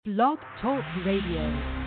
Blog Talk Radio.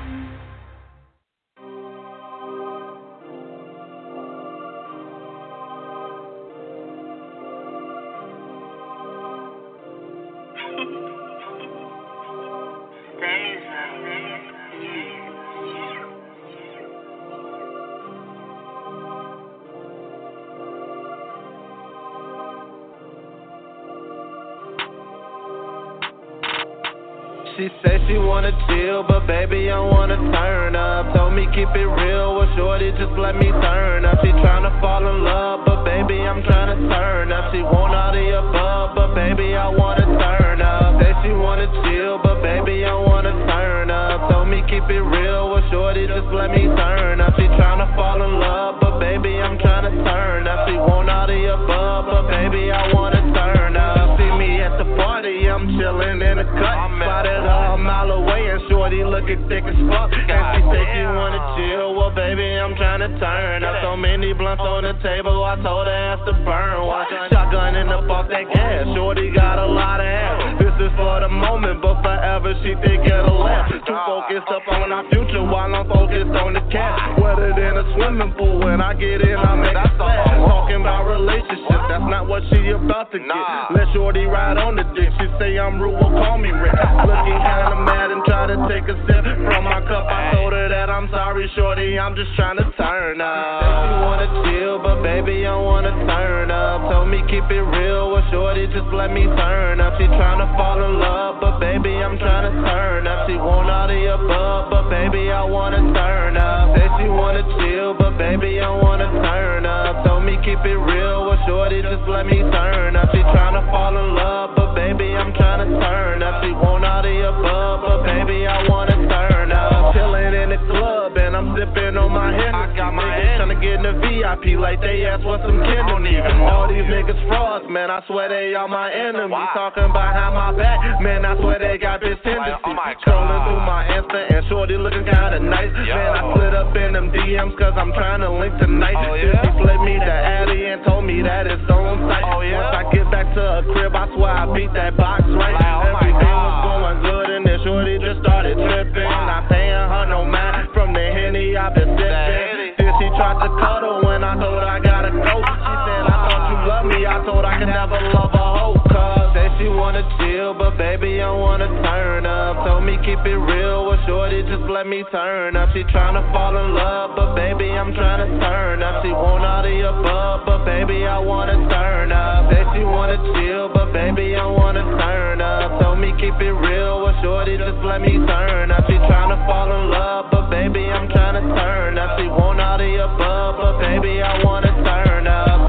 She said she wanna chill, but baby, I wanna turn up. Told me keep it real, well shorty, just let me turn up. She tryna fall in love, but baby, I'm tryna turn up. She want all the above, but baby, I wanna turn up. Said she wanna chill, but baby, I wanna turn up. Told me keep it real, well shorty, just let me turn up. She tryna fall in love, but baby, I'm tryna turn up. She want all the above, but baby, I wanna turn up. See me at the party, I'm chillin' in the cut. Spotted a mile away and shorty looking thick as fuck. And she say she wanna chill, well baby, I'm tryna turn up. So many blunts on the table, I told her ass to burn one. Shotgun in the off that gas, shorty got a lot of ass. This is for the moment, but forever she think it'll last. Too focused up on our future while I'm focused on the cash. Wetter than a swimming pool, when I get in, I make a splash. Talking about relationships, that's not what she about to get. Let shorty ride on the dick, she say I'm rude, well call me Rick. Looking kinda mad and try to take a sip from my cup. I told her that I'm sorry, shorty, I'm just trying to turn up. Said she wanna chill, but baby, I wanna turn up. Told me keep it real, well shorty, just let me turn up. She tryna fall in love, but baby, I'm tryna turn up. She want all the above, but baby, I wanna turn up. Said she wanna chill, but baby, I wanna turn up. Told me keep it real, well shorty, just let me turn up. She tryna fall in love, but baby, I'm tryna turn up. She want all the above, but baby, I wanna turn up. Chillin' in the club and I'm sippin' on my Hennessy. I got my niggas tryna get in the VIP like they ask what some kid don't even. All these niggas frauds, man, I swear they all my enemies. Talking about how my back, man, I swear they got this tendency. Scrolling through my Insta and shorty looking kinda nice. Man, I slid up in them DMs cause I'm tryna link tonight. She flipped me the Addy and told me that it's on site. Once I get back to her crib, I swear I beat that box right. Everything was going good and then shorty just started tripping. Not paying her no mind from the Henny I've been sipping. Then she tried to cuddle when I told her I gotta go. She said I thought you loved me, I told her I could never love a hoe. Cause said she wanna chill, but baby I wanna turn up. Told me keep it real, well shorty just let me turn up. She tryna fall in love, but baby I'm tryna turn up. She want all the above, but baby I wanna turn up. Said she wanna chill, but baby I wanna turn up. Told me keep it real, well shorty just let me turn up. She tryna fall in love, but baby I'm tryna turn up. She want all the above, but baby I wanna turn up.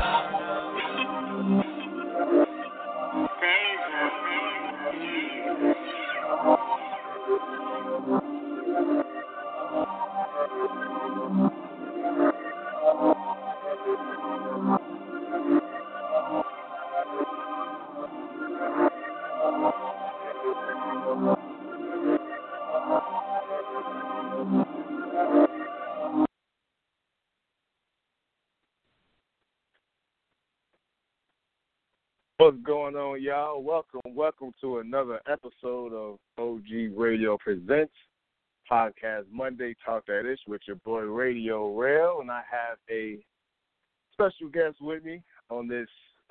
What's going on, y'all? Welcome to another episode of OG Radio Presents Podcast Monday Talk That Ish with your boy Radio Rail, and I have a special guest with me on this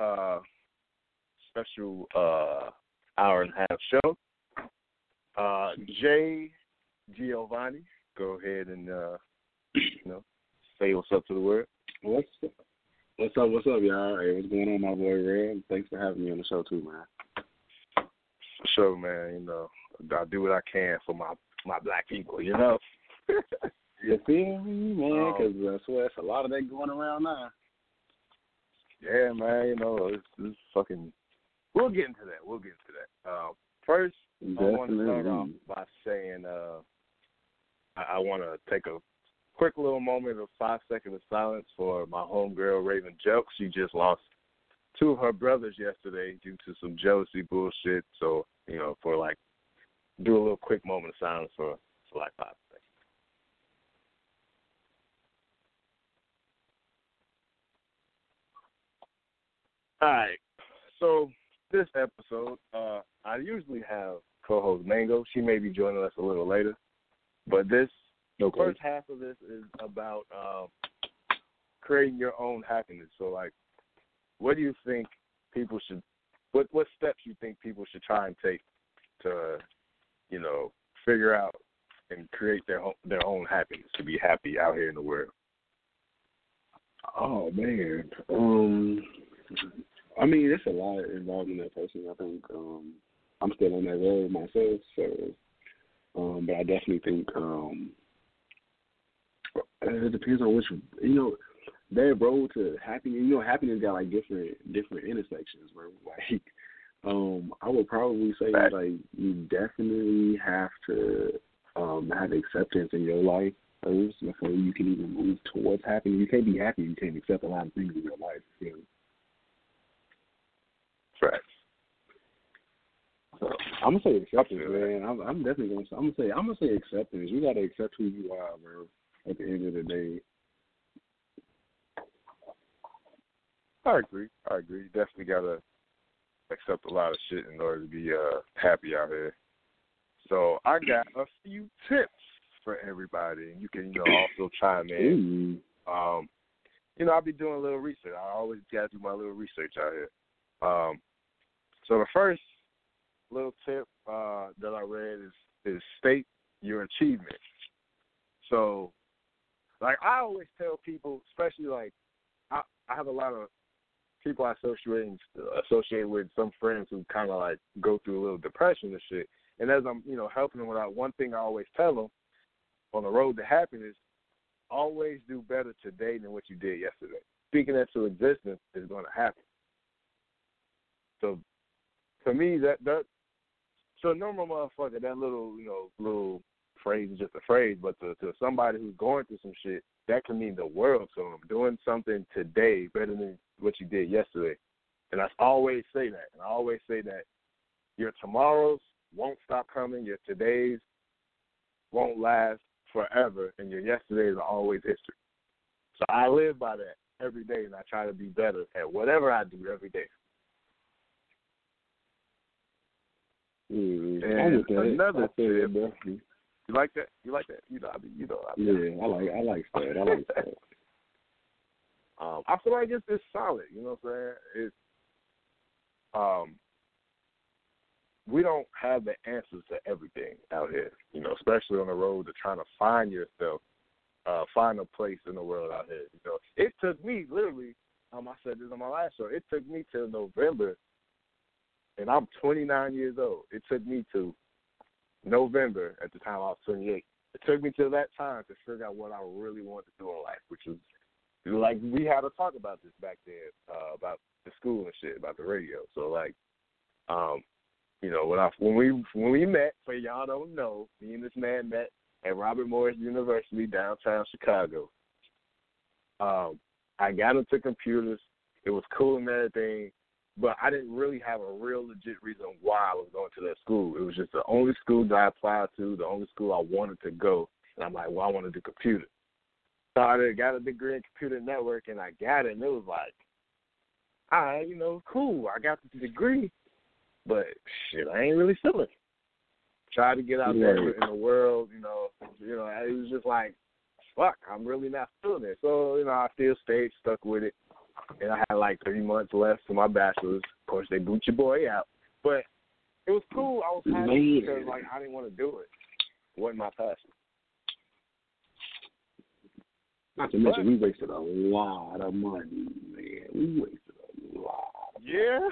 special hour and a half show. Jay Giovanni, go ahead and say what's up to the world. What's up, y'all? Hey, what's going on, my boy Red? Thanks for having me on the show, too, man. For sure, man. I do what I can for my black people, You feel me, man? Because I swear it's a lot of that going around now. Yeah, man, it's fucking... We'll get into that. First, Definitely. I want to start off by saying I want to take a quick little moment of 5 seconds of silence for my homegirl, Raven Jelks. She just lost two of her brothers yesterday due to some jealousy bullshit. So, do a little quick moment of silence for like 5 seconds. All right. So this episode, I usually have co-host Mango. She may be joining us a little later. But this Okay. first half of this is about creating your own happiness. So, like, what do you think people should – what steps you think people should try and take to, you know, figure out and create their own happiness, to be happy out here in the world? Oh, man. I mean, there's a lot involved in that person. I think I'm still on that road myself, so but I definitely think it depends on which, you know, that road to happiness. You know, happiness got like different intersections, bro. Like, I would probably say like you definitely have to have acceptance in your life first before you can even move towards happiness. You can't be happy. You can't accept a lot of things in your life. You know? Facts. So I'm gonna say acceptance, man. I'm definitely gonna say acceptance. You gotta accept who you are, bro. At the end of the day. I agree. You definitely gotta accept a lot of shit in order to be happy out here. So I got a few tips for everybody. You can, you know, also chime in. You know, I'll be doing a little research. I always gotta do my little research out here. So the first little tip that I read is state your achievements. So, like, I always tell people, especially like I have a lot of people I associate with, some friends who kind of like go through a little depression and shit. And as I'm, you know, helping them out, one thing I always tell them on the road to happiness, always do better today than what you did yesterday. Speaking that to existence is going to happen. So, to me, so a normal motherfucker, that little phrase is just a phrase, but to somebody who's going through some shit, that can mean the world to them. Doing something today better than what you did yesterday. And I always say that. And I always say that your tomorrows won't stop coming. Your todays won't last forever. And your yesterdays are always history. So I live by that every day, and I try to be better at whatever I do every day. And another tip. You like that? You like that? You know. Yeah, I like that. I feel like it's solid. You know what I'm saying? It's we don't have the answers to everything out here. You know, especially on the road to trying to find yourself, find a place in the world out here. You know, it took me literally. I said this on my last show. It took me till November, and I'm 29 years old. It took me to November, at the time I was 28. It took me to that time to figure out what I really wanted to do in life, which was, like, we had to talk about this back then, about the school and shit, about the radio. So, like, you know, when we met, for y'all don't know, me and this man met at Robert Morris University, downtown Chicago. I got into computers. It was cool and everything. But I didn't really have a real legit reason why I was going to that school. It was just the only school that I applied to, the only school I wanted to go. And I'm like, well, I want to do computer. So I got a degree in computer network, and I got it, and it was like, all right, you know, cool. I got the degree, but shit, I ain't really feeling it. Tried to get out there in the world, you know, it was just like, fuck, I'm really not feeling it. So, you know, I still stayed stuck with it. And I had like 3 months left for my bachelor's. Of course, they boot your boy out. But it was cool. I was happy because, like, I didn't want to do it. It wasn't my passion. Not to mention, we wasted a lot of money, man. We wasted a lot. Yeah.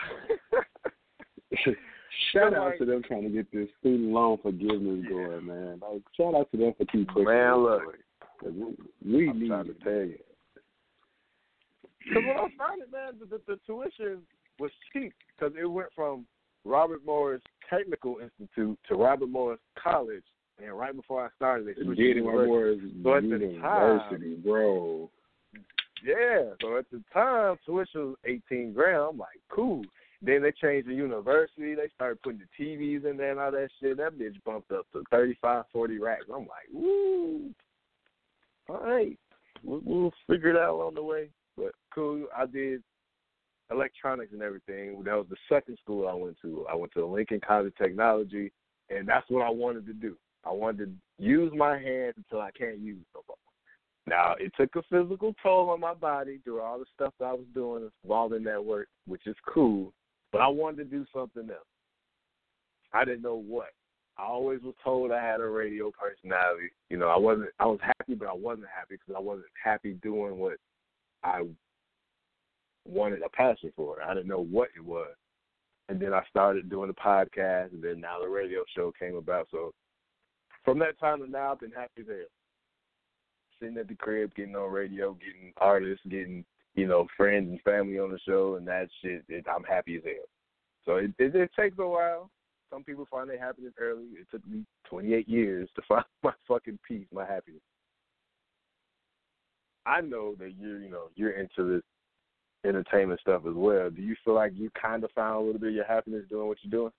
Shout out to them trying to get this student loan forgiveness going, man. Like, shout out to them for keep pushing. Man, look. We need to pay it. Because when I started, man, the tuition was cheap because it went from Robert Morris Technical Institute to Robert Morris College, and right before I started, they switched to Robert Morris University, bro. Yeah, so at the time, tuition was $18,000. I'm like, cool. Then they changed the university. They started putting the TVs in there and all that shit. That bitch bumped up to 35, 40 racks. I'm like, woo. All right, we'll figure it out along the way. But cool, I did electronics and everything. That was the second school I went to. I went to Lincoln College of Technology, And that's what I wanted to do. I wanted to use my hands until I can't use no more. Now, it took a physical toll on my body through all the stuff that I was doing involved in that work, which is cool, but I wanted to do something else. I didn't know what. I always was told I had a radio personality. You know, I was happy, but I wasn't happy because I wasn't happy doing what I wanted a passion for. I didn't know what it was. And then I started doing the podcast, and then now the radio show came about. So from that time to now, I've been happy as hell. Sitting at the crib, getting on radio, getting artists, getting, you know, friends and family on the show, and that shit, I'm happy as hell. So it takes a while. Some people find their happiness early. It took me 28 years to find my fucking peace, my happiness. I know that you're into this entertainment stuff as well. Do you feel like you kind of found a little bit of your happiness doing what you're doing?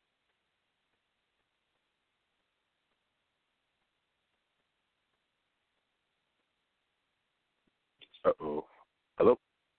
Uh-oh. Hello?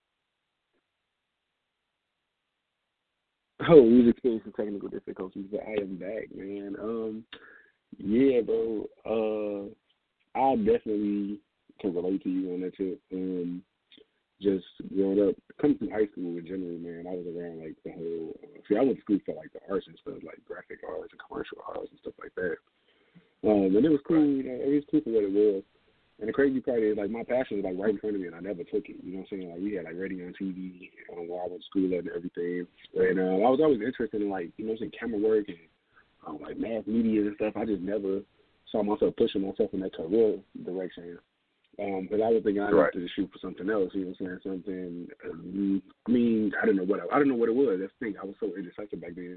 Oh, we've experienced some technical difficulties, but I am back, man. Yeah, bro. I definitely can relate to you on that tip. Just growing up, coming through high school in general, man, I was around like the whole. See, I went to school for like the arts and stuff, like graphic arts and commercial arts and stuff like that. And it was cool. You know, it was cool for what it was. And the crazy part is, like, my passion was, like, right in front of me, and I never took it. You know what I'm saying? Like, we had, like, radio and TV where I went to school at and everything. And I was always interested in, like, you know what I'm saying, camera work and, like, mass media and stuff. I just never saw myself pushing myself in that career direction. Because I was thinking I wanted to shoot for something else. You know what I'm saying? Something, I mean, I don't know what it was. That's the thing. I was so indecisive back then.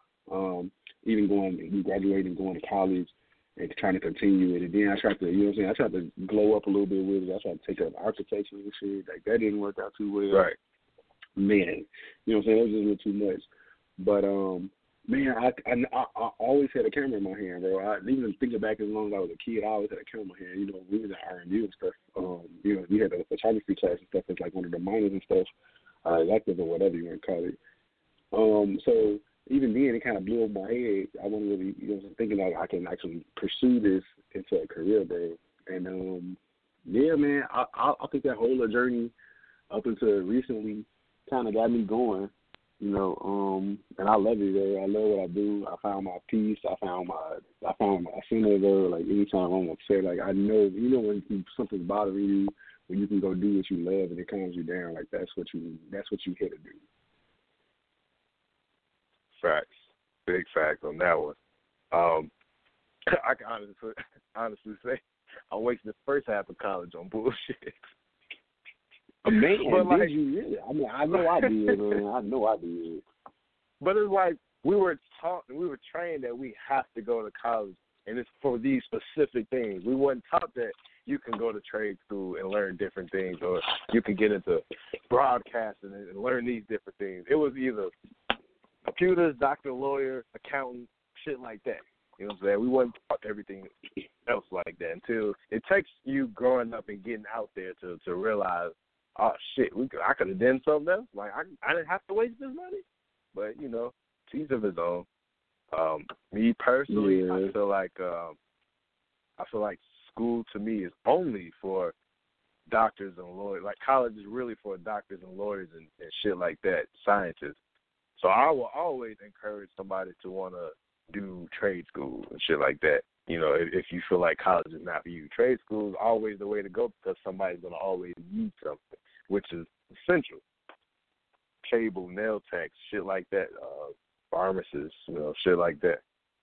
Even graduating, going to college, and trying to continue it. And then I tried to, you know what I'm saying, I tried to glow up a little bit with it. I tried to take up architecture and shit. Like, that didn't work out too well. Right. Man, you know what I'm saying, it was just a little too much. But, man, I always had a camera in my hand, bro. Even thinking back as long as I was a kid, I always had a camera in my hand. You know, we was at R&D and stuff. You know, we had a photography class and stuff. It's like one of the minors and stuff, electives or whatever you want to call it. So even then, it kind of blew up my head. I wasn't really, you know, thinking that I can actually pursue this into a career, bro. And, yeah, man, I think that whole journey up until recently kind of got me going, you know, and I love it, bro. I love what I do. I found my peace. I found my center, bro. Like, anytime I'm upset, like, I know, you know, when something's bothering you, when you can go do what you love and it calms you down, like, that's what you here to do. Facts. Big facts on that one. I can honestly say I wasted the first half of college on bullshit. Man, but like, did you really? I mean, I know I did, man. I know I did. But it's like we were trained that we have to go to college, and it's for these specific things. We weren't taught that you can go to trade school and learn different things, or you can get into broadcasting and learn these different things. It was either computers, doctor, lawyer, accountant, shit like that. You know what I'm saying? We wasn't taught everything else like that until it takes you growing up and getting out there to realize, oh, shit, I could have done something else. Like, I didn't have to waste this money. But, you know, to each of his own. Me personally, yeah. I feel like school to me is only for doctors and lawyers. Like, college is really for doctors and lawyers and shit like that, scientists. So I will always encourage somebody to want to do trade school and shit like that. You know, if you feel like college is not for you. Trade school is always the way to go because somebody's going to always need something, which is essential. Cable, nail techs, shit like that, pharmacists, you know, shit like that.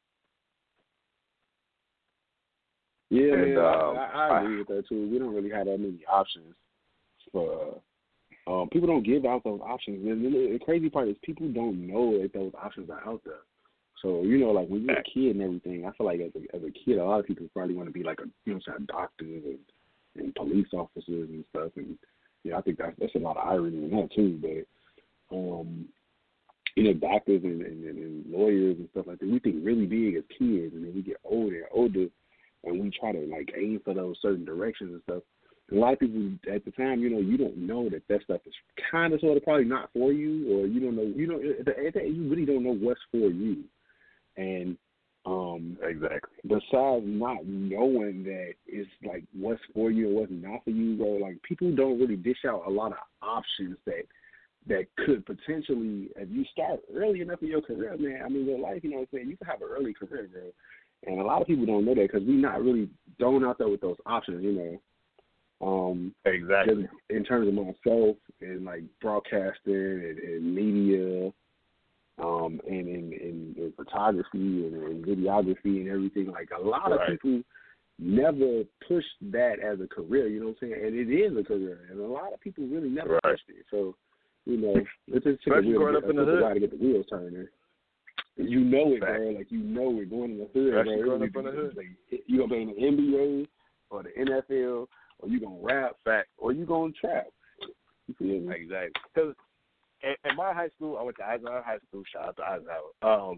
Yeah, and, I agree with that, too. We don't really have that many options for people don't give out those options. The crazy part is people don't know that those options are out there. So, you know, like when you're a kid and everything, I feel like as a kid, a lot of people probably want to be like doctors and police officers and stuff. And yeah, I think that's a lot of irony in that too. But you know, doctors and lawyers and stuff like that, we think really big as kids, and then we get older and older, and we try to like aim for those certain directions and stuff. A lot of people at the time, you know, you don't know that stuff is kind of sort of probably not for you, or you don't know, you really don't know what's for you. And Exactly. Besides not knowing that it's like what's for you and what's not for you, bro, like people don't really dish out a lot of options that could potentially, if you start early enough in your career, man, I mean, your life, you know what I'm saying, you can have an early career, bro. And a lot of people don't know that because we're not really thrown out there with those options, you know. Exactly. Just in terms of myself and like broadcasting and media, and in photography and videography and everything, like a lot of people never pushed that as a career, you know what I'm saying? And it is a career, and a lot of people really never pushed it. So, you know, it's just a while to get the wheels turning. You know it, bro. Like, you know it going in the hood, bro. Growing up in the hood. Like, you gonna be in the NBA or the NFL, or you gonna rap, or you gonna trap. You feel me? Exactly. Because in my high school, I went to Eisenhower High School. Shout out to Eisenhower.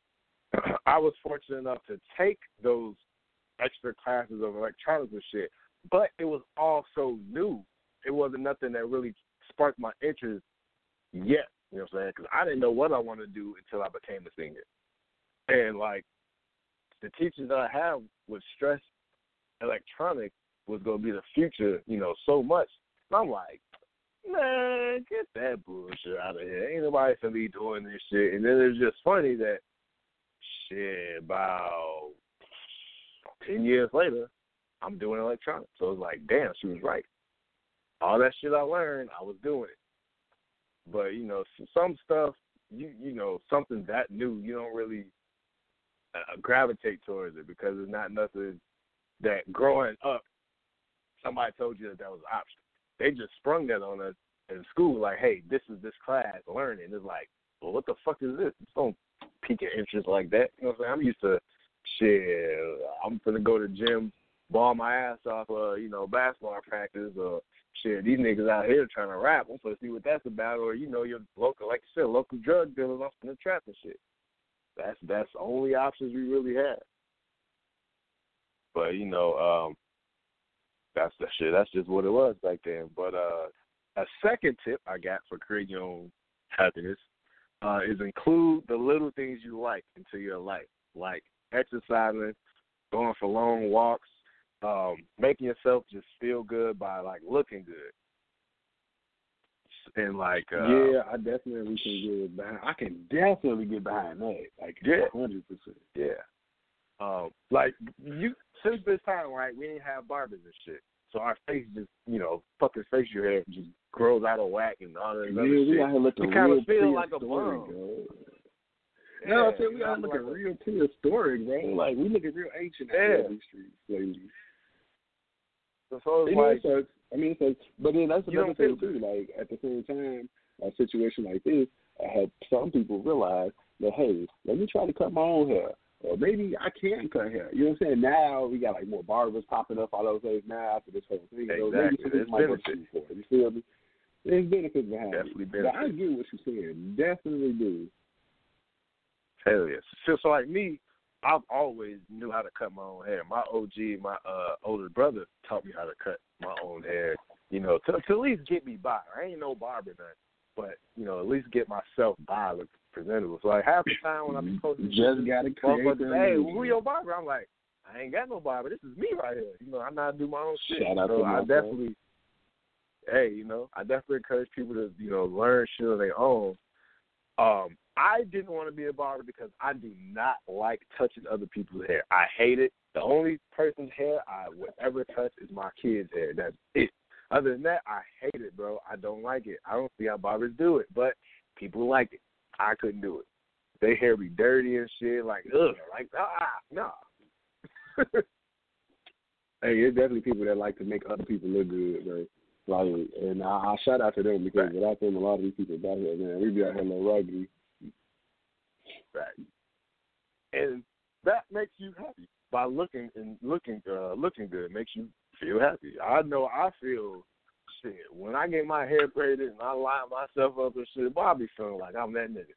I was fortunate enough to take those extra classes of electronics and shit, but it was all so new. It wasn't nothing that really sparked my interest yet. You know what I'm saying? Because I didn't know what I wanted to do until I became a singer. And, like, the teachers that I had would stress electronics was going to be the future, you know, so much. And I'm like, man, get that bullshit out of here. Ain't nobody going to be doing this shit. And then it's just funny that, shit, about 10 years later, I'm doing electronics. So it's like, damn, she was right. All that shit I learned, I was doing it. But, you know, some stuff, you know, something that new, you don't really gravitate towards it because it's not nothing that growing up, somebody told you that was an option. They just sprung that on us in school, like, hey, this is this class, learning. It's like, well, what the fuck is this? It's don't pique your interest like that. You know what I'm saying? I'm used to, shit, I'm finna go to the gym, ball my ass off, you know, basketball practice, or shit, these niggas out here trying to rap. I'm supposed to see what that's about, or, you know, your local, like you said, local drug dealers off in the trap and shit. That's the only options we really had. But, you know, that's the shit. That's just what it was back then. But a second tip I got for creating your own happiness is include the little things you like into your life, like exercising, going for long walks, making yourself just feel good by, like, looking good. And, like... yeah, I definitely can get behind. I can definitely get behind that. Like, 100%. Yeah. Like, since this time, right, we didn't have barbers and shit. So our face just, you know, fucking facial hair just grows out of whack and all that other shit. We out here looking we kind of feel like a bum. No, I'm saying we gotta look real prehistoric, bro. Like, we looking real ancient out these streets, ladies. So it's like, but then that's another thing too. Like, at the same time, a situation like this, I had some people realize that, hey, let me try to cut my own hair, or maybe I can cut hair. You know what I'm saying? Now we got like more barbers popping up all those days now after this whole thing. Exactly. So maybe some people might go shoot for it. You feel me? There's benefits behind Definitely it. benefits. But I get what you're saying. Definitely do. Hell yes. So like me, I've always knew how to cut my own hair. My OG, my older brother, taught me how to cut my own hair, you know, to at least get me by. I ain't no barber none, but, you know, at least get myself by, look presentable. So, like, half the time when I'm supposed to just got to create hey, who your barber? I'm like, I ain't got no barber. This is me right here. You know, I know how to do my own shit. Shout out so to I definitely, I definitely encourage people to, you know, learn shit on their own. I didn't want to be a barber because I do not like touching other people's hair. I hate it. The only person's hair I would ever touch is my kid's hair. That's it. Other than that, I hate it, bro. I don't like it. I don't see how barbers do it, but people like it. I couldn't do it. Their hair be dirty and shit. Like, ugh. Like, no. Hey, there's definitely people that like to make other people look good, bro. Like, and I shout out to them because without them, a lot of these people out here, man, we be out here little raggedy. Right. And that makes you happy by looking good. Makes you feel happy. I know I feel shit when I get my hair braided and I line myself up and shit. Boy, I be feeling like I'm that nigga.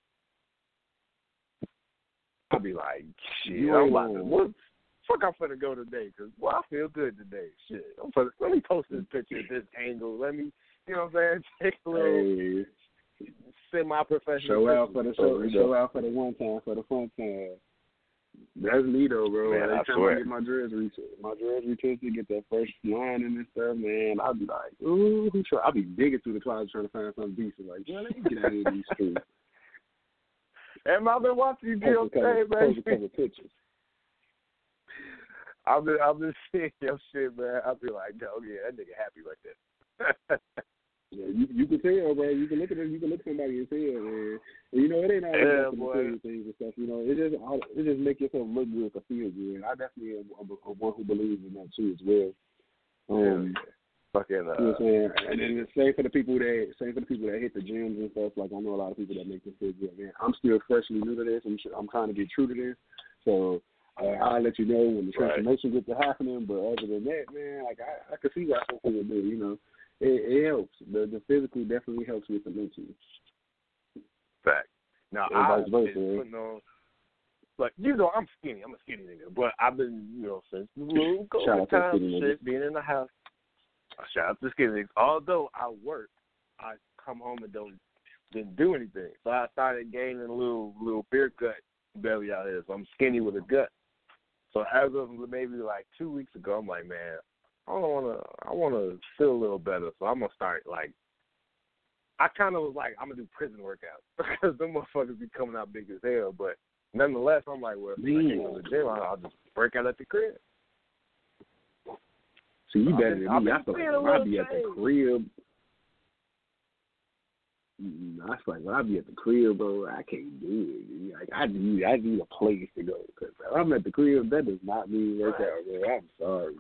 I be like, shit, I'm about to what fuck I'm finna go today? Cause boy, I feel good today. Shit, let me post this picture at this angle. Let me, you know what I'm saying? Take a little semi-professional. Show out for the one time, for the fun time. That's me though, bro. Man, Every I time swear. I get my dreads retwisted, get that first line and stuff, man, I'll be like, ooh, I'll be digging through the closet trying to find something decent. Like, well, let me get out of these streets. And I've been watching you do okay, man. Post a couple pictures. I've been seeing your shit, man. I'll be like, oh yeah, that nigga happy right there. Yeah, you can tell, bro. You can look at it. You can look at somebody and tell, man. And, you know, it ain't always about the material things and stuff. You know, it just make yourself look good to feel good. I definitely am one who believes in that too as well. Fucking. You know what I'm saying? And then the same for the people that hit the gyms and stuff. Like I know a lot of people that make them feel good. Man, I'm still freshly new to this. I'm trying to get true to this. So I'll let you know when the transformation gets to happening. But other than that, man, like I can see why some people do. You know. It helps. The physical definitely helps with the mental. Fact. Now, I've been putting on, like, you know, I'm skinny. I'm a skinny nigga. But I've been, you know, since the little COVID time shit, being in the house. Shout out to skinny niggas. Although I work, I come home and didn't do anything. So I started gaining a little beer gut belly out here. So I'm skinny with a gut. So as of maybe like 2 weeks ago, I'm like, man, I want to feel a little better, so I'm going to start, like, I kind of was like, I'm going to do prison workouts because them motherfuckers be coming out big as hell, but nonetheless, I'm like, well, if I can't go to the gym, I'll just break out at the crib. See, you better than me. I feel like I'll be at the crib. I feel like when I be at the crib, bro, I can't do it. Like, I need a place to go because if I'm at the crib, that does not mean work out, bro. I'm sorry.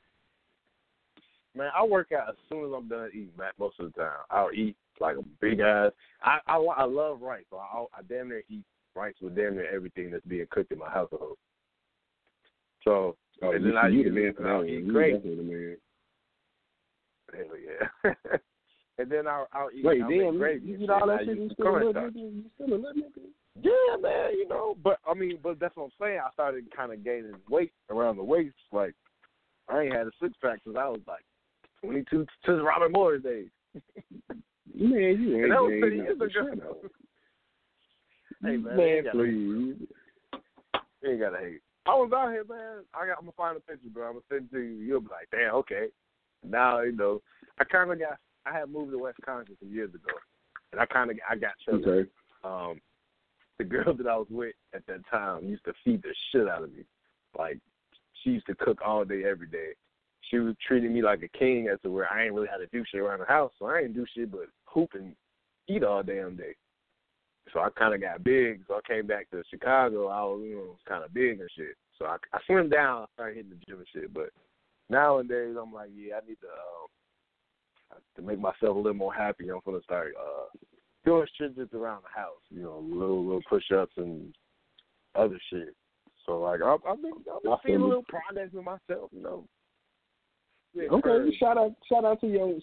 Man, I work out as soon as I'm done eating, man, most of the time. I'll eat like a big ass. I love rice, so I damn near eat rice with damn near everything that's being cooked in my household. So, and then I'll eat gravy. Hell yeah. And then I'll eat gravy. You eat all that shit, you still a little nigga? Yeah, man, you know. But that's what I'm saying. I started kind of gaining weight around the waist. Like, I ain't had a six-pack since I was like 22 since Robert Moore's days. Man, you ain't. And that was 30 years ago. Hey, man please. You ain't gotta hate. I was out here, man. I'm gonna find a picture, bro. I'm gonna send it to you. You'll be like, damn, okay. Now, you know, I had moved to Wisconsin some years ago, and I got children. Okay. The girl that I was with at that time used to feed the shit out of me. Like, she used to cook all day, every day. She was treating me like a king as to where I ain't really had to do shit around the house, so I ain't do shit but hoop and eat all damn day. So I kind of got big, so I came back to Chicago. I was, kind of big and shit. So I slimmed down, I started hitting the gym and shit. But nowadays, I'm like, yeah, I need to make myself a little more happy. I'm going to start doing shit just around the house, little push-ups and other shit. So, like, I've been seeing a little progress with myself, Yeah, okay, shout out to your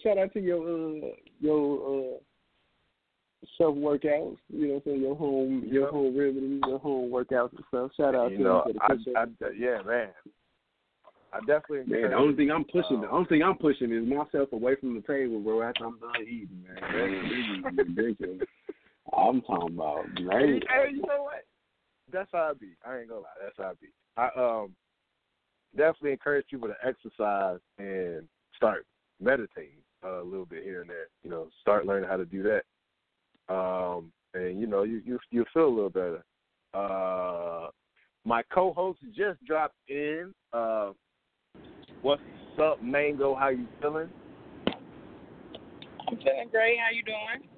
self workouts. You know what I'm saying? Your home remedies, your home workouts and stuff. Shout out to you. Yeah, man. I definitely. Man, the only thing I'm pushing is myself away from the table, bro. After I'm done eating, man. That's ridiculous. I'm talking about, man. Hey, you know what? That's how I be. I ain't gonna lie. That's how I be. I definitely encourage people to exercise and start meditating a little bit here and there. Start learning how to do that. And you feel a little better. My co-host just dropped in. What's up, Mango? How you feeling? I'm feeling great. How you doing?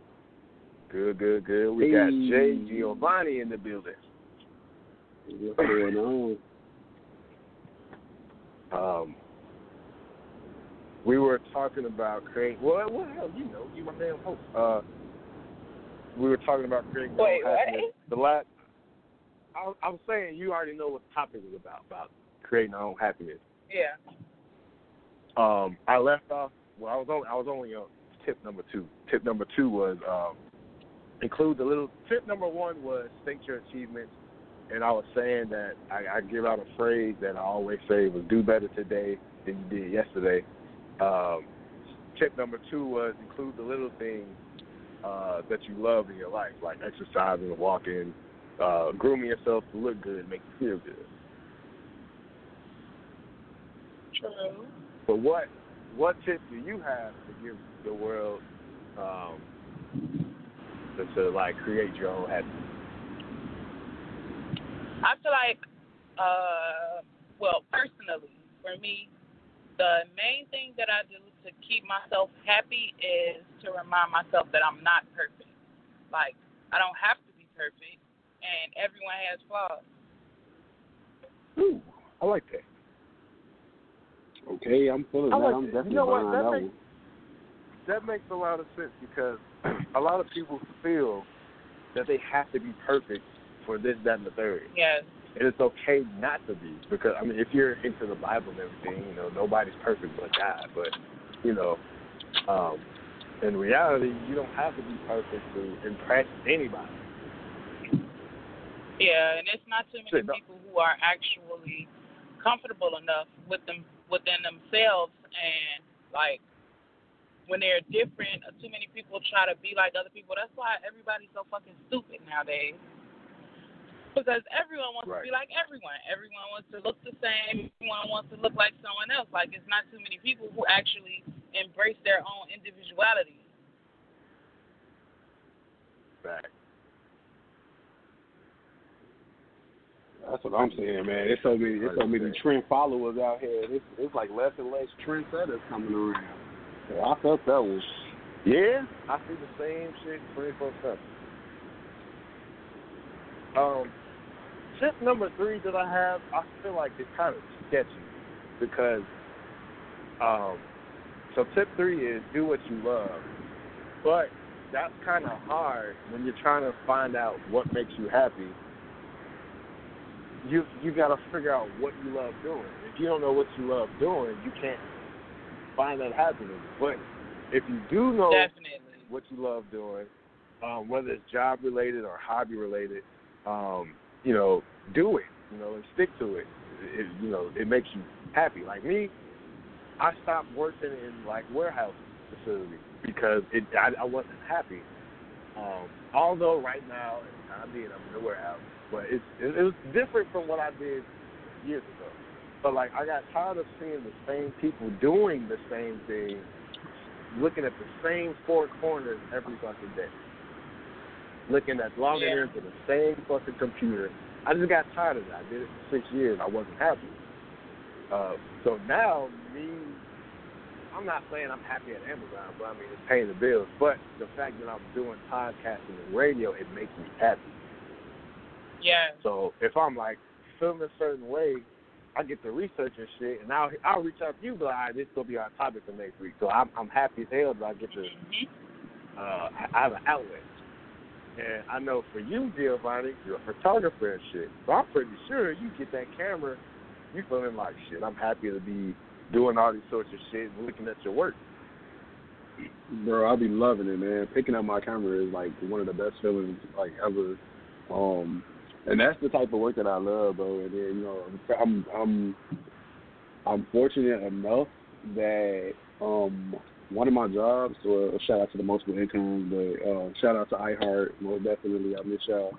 Good. We got Jay Giovanni in the building. What's going on? We were talking about creating. Well, what the hell? You my damn host. We were talking about creating. Wait, what? I was saying you already know what the topic was about creating our own happiness. Yeah. I left off. Well, I was only on tip number 2. Tip number 2 was include the little. Tip number 1 was state your achievements, and I was saying that I give out a phrase that I always say was do better today than you did yesterday. Tip number 2 was include the little things that you love in your life, like exercising, walking, grooming yourself to look good, make you feel good. True. But what tips do you have to give the world to like create your own happiness? I feel like, well, personally, for me, the main thing that I do to keep myself happy is to remind myself that I'm not perfect. Like, I don't have to be perfect, and everyone has flaws. Ooh, I like that. Okay, I'm feeling that. I'm definitely behind that one. That makes a lot of sense because a lot of people feel that they have to be perfect for this, that, and the third. Yes. And it's okay not to be because, I mean, if you're into the Bible and everything, you know, nobody's perfect but God. But, you know, in reality, you don't have to be perfect to impress anybody. Yeah, and it's not too many people who are actually comfortable enough within themselves, and like when they're different, too many people try to be like other people. That's why everybody's so fucking stupid nowadays. Because everyone wants to be like everyone. Everyone wants to look the same. Everyone wants to look like someone else. Like, it's not too many people who actually embrace their own individuality. Right. That's what I'm saying, man. There's so many trend followers out here. It's like less and less trendsetters coming around. So I felt that one. Yeah, I see the same shit 24/7. Tip number 3 that I have, I feel like it's kind of sketchy because, so tip 3 is do what you love, but that's kind of hard when you're trying to find out what makes you happy. You got to figure out what you love doing. If you don't know what you love doing, you can't find that happiness. But if you do know what you love doing, whether it's job related or hobby related, you know, do it, you know, and stick to it. You know, it makes you happy. Like me, I stopped working in like warehouse facilities because I wasn't happy. Although right now, I'm in the warehouse, but it was different from what I did years ago. But like I got tired of seeing the same people doing the same thing, looking at the same 4 corners every fucking day. Looking at logging into the same fucking computer. I just got tired of that. I did it for 6 years. I wasn't happy. So now, I'm not saying I'm happy at Amazon, but I mean, it's paying the bills. But the fact that I'm doing podcasting and radio, it makes me happy. Yeah. So if I'm like feeling a certain way, I get to research and shit, and I'll reach out to you, but all right, this is gonna be our topic for next week. So I'm happy as hell that I get to I have an outlet. And I know for you, Giovanni, you're a photographer and shit. So I'm pretty sure you get that camera, you feeling like shit. I'm happy to be doing all these sorts of shit and looking at your work. Bro, I'll be loving it, man. Picking up my camera is like one of the best feelings like ever. And that's the type of work that I love, bro. And then, you know, I'm fortunate enough that one of my jobs, or shout out to the multiple incomes, but shout out to iHeart, most definitely. I miss y'all.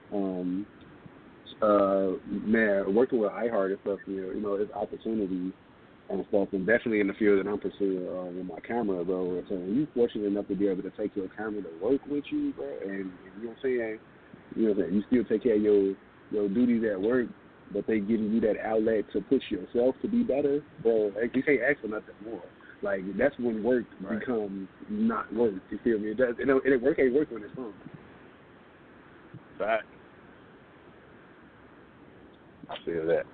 Man, working with iHeart and stuff, you know, it's opportunity and stuff, and definitely in the field that I'm pursuing with my camera, bro. So when you're fortunate enough to be able to take your camera to work with you, bro, and you know what I'm saying, you still take care of your duties at work, but they giving you that outlet to push yourself to be better, bro. You can't ask for nothing more. Like, that's when work becomes not work. You feel me? And work ain't work when it's fun. Right. I feel that.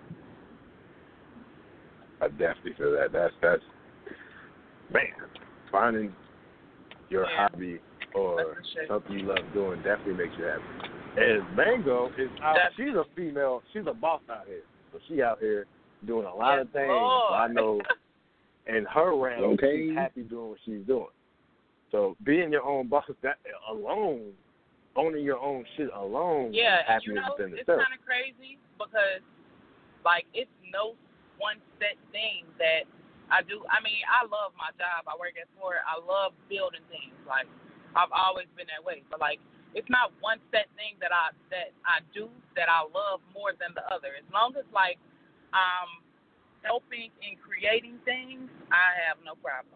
I definitely feel that. That's man, finding your hobby or something you love doing definitely makes you happy. And Mango is out. She's a female. She's a boss out here. So she out here doing a lot of things. So I know in her realm, she's happy doing what she's doing. So being your own boss, that alone, owning your own shit alone, is happiness within it's itself. kind of crazy because, like, it's no one set thing that I do. I mean, I love my job. I work at Ford. I love building things. Like, I've always been that way. But, like, it's not one set thing that I do that I love more than the other. As long as like helping and creating things, I have no problem.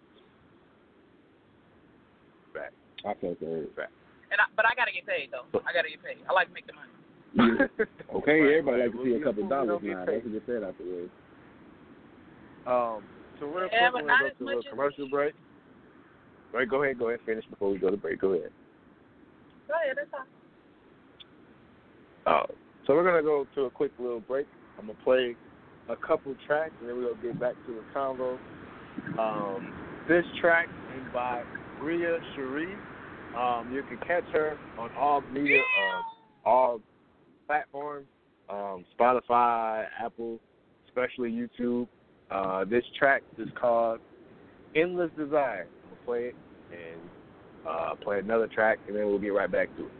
Fact. I felt that. Fact. But I gotta get paid though. I gotta get paid. I like making money. Okay, Right, everybody like to see a couple we'll dollars get now. paid. That's what you said afterwards. So real quick, Yeah, we're but going not to go to as a much little as commercial break. Right, go ahead, finish before we go to break. Go ahead. Go ahead, that's all. So we're going to go to a quick little break. I'm going to play a couple tracks, and then we'll get back to the convo. This track is by Rhea Cherie. You can catch her on all media, all platforms, Spotify, Apple, especially YouTube. This track is called Endless Desire. I'm going to play it and play another track, and then we'll get right back to it.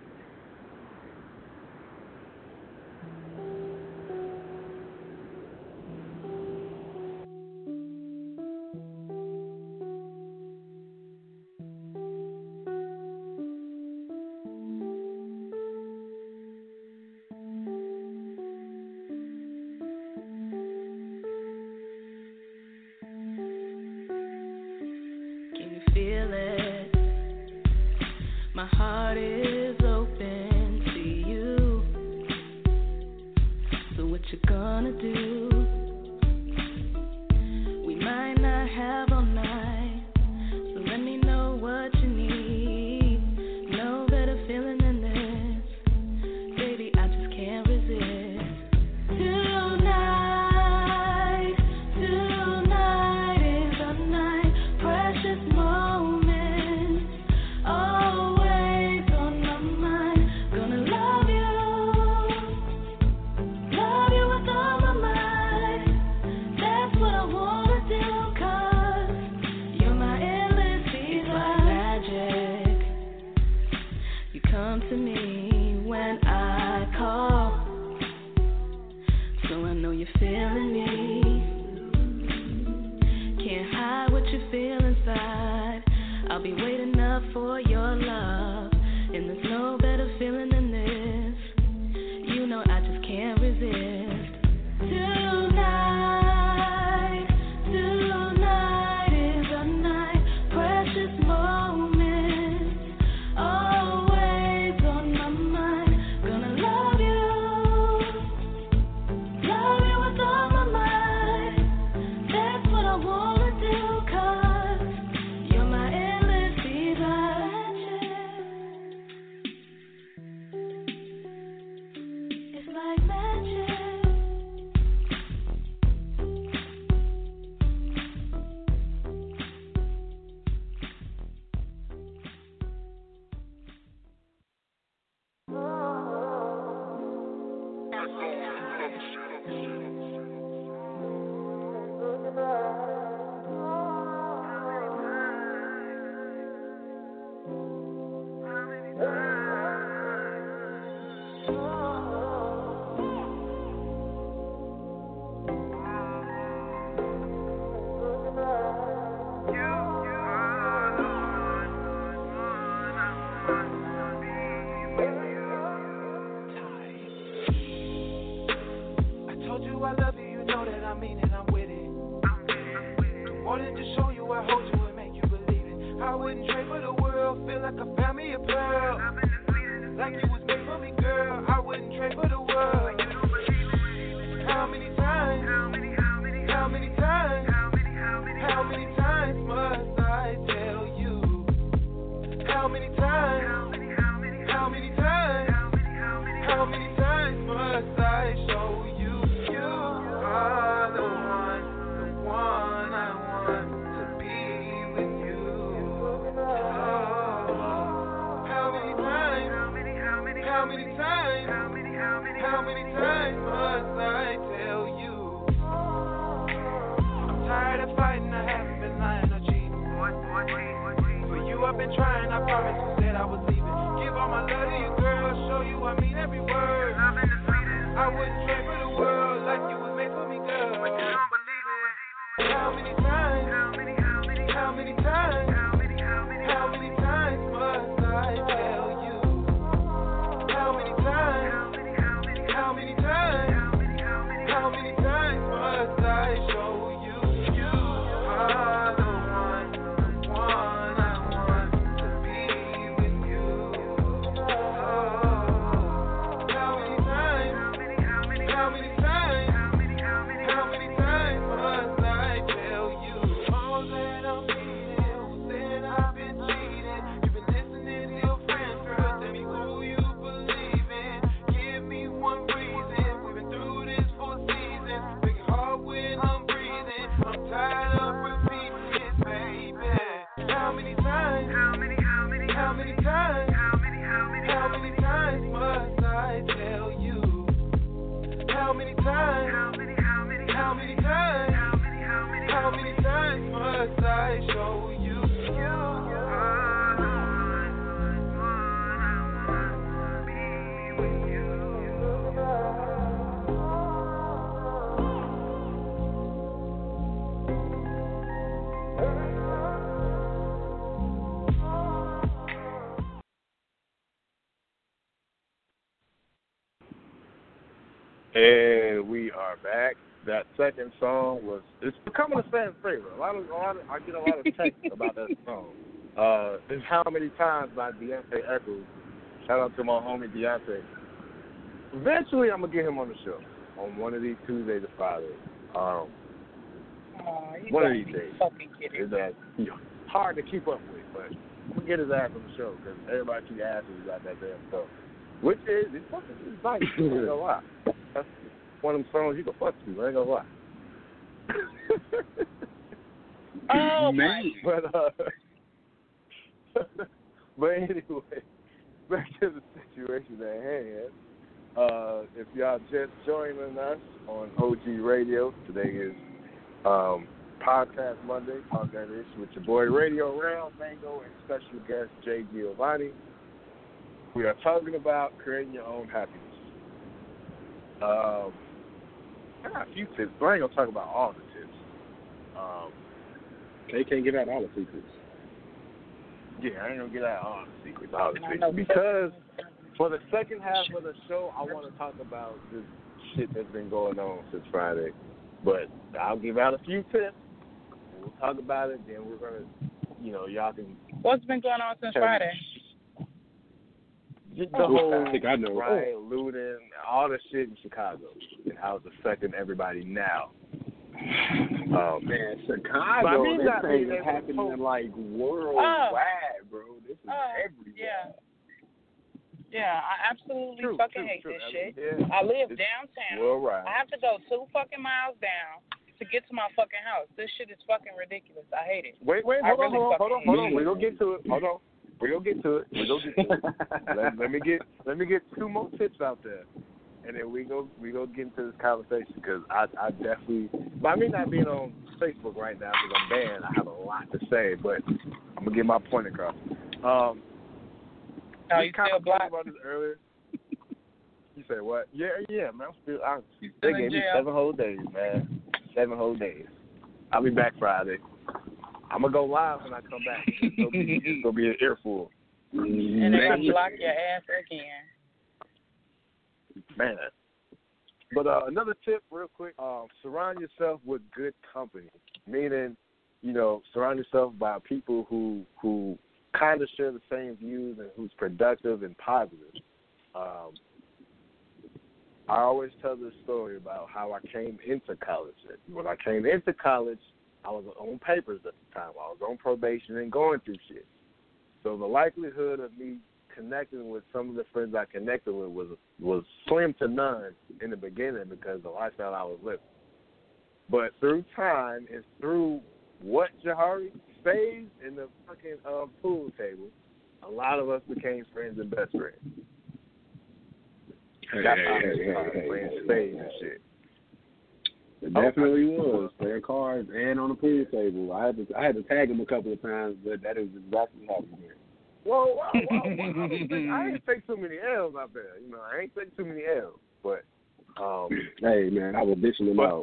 How many times must I tell you? And we are back. That second song it's becoming a fan favorite. I get a lot of text about that song. It's How Many Times by Deontay Echols. Shout out to my homie Deontay. Eventually, I'm going to get him on the show on one of these Tuesdays or Fridays. One of these days. It's hard to keep up with, but I'm going to get his ass on the show because everybody keeps asking me about that damn stuff. Which is, it's nice. I ain't gonna lie. That's one of them songs you can fuck to. I ain't gonna lie. Oh, man. But anyway, back to the situation at hand. If y'all just joining us on OG Radio, today is Podcast Monday, Talk That Ish with your boy Radio Rail, Mango, and special guest Jay Giovanni. We are talking about creating your own happiness. I got a few tips, but I ain't going to talk about all the tips. They can't get out all the secrets. Yeah, I ain't going to get out all the secrets, because for the second half of the show, I want to talk about this shit that's been going on since Friday. But I'll give out a few tips. We'll talk about it, then we're going to, y'all can... What's been going on since Friday? Just the whole riot, looting, all the shit in Chicago, and how it's affecting everybody now. Man, Chicago, this thing is happening like worldwide, bro. This is everywhere. Yeah, I absolutely hate this shit. Yeah. I live downtown. Worldwide. I have to go 2 fucking miles down to get to my fucking house. This shit is fucking ridiculous. I hate it. Wait, hold on. We're gonna get to it. Hold on. We're gonna get to it. Let me get 2 more tips out there, and then we go get into this conversation because I definitely, by me not being on Facebook right now because I'm banned, I have a lot to say, but I'm gonna get my point across. You still black? About this earlier. You say what? Yeah, man. They gave me 7 whole days, man. 7 whole days. I'll be back Friday. I'm going to go live when I come back. It's going to be an earful. And they're going to block your ass again. Man. But another tip real quick, surround yourself with good company. Meaning, surround yourself by people who kind of share the same views and who's productive and positive. I always tell this story about how I came into college. When I came into college, I was on papers at the time. I was on probation and going through shit. So the likelihood of me connecting with some of the friends I connected with was slim to none in the beginning because of the lifestyle I was living. But through time and through what Jahari stays in the fucking pool table, a lot of us became friends and best friends. Playing spades and shit. It definitely was. Playing cards and on the pool table. I had to tag him a couple of times, but that is exactly how we did. Whoa. I ain't take too many L's out there. I ain't take too many L's. But hey man, I was dishing them out.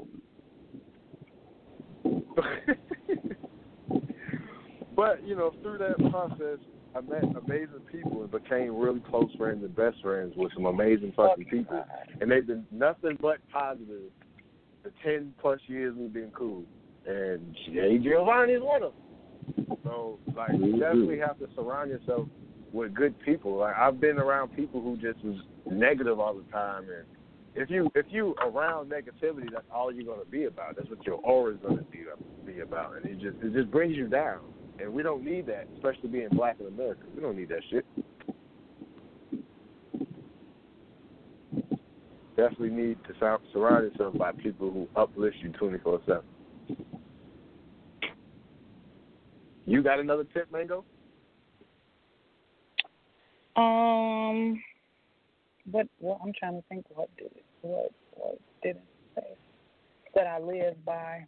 But, through that process, I met amazing people and became really close friends and best friends with some amazing fucking people. And they've been nothing but positive the 10-plus years we've been cool. And Jay Giovanni is one of them. So, you definitely have to surround yourself with good people. I've been around people who just was negative all the time. And if you around negativity, that's all you're going to be about. That's what your aura is going to be about. And it just brings you down. And we don't need that, especially being black in America. We don't need that shit. Definitely need to surround yourself by people who uplift you 24/7. You got another tip, Mango? But I'm trying to think what did it say that I live by.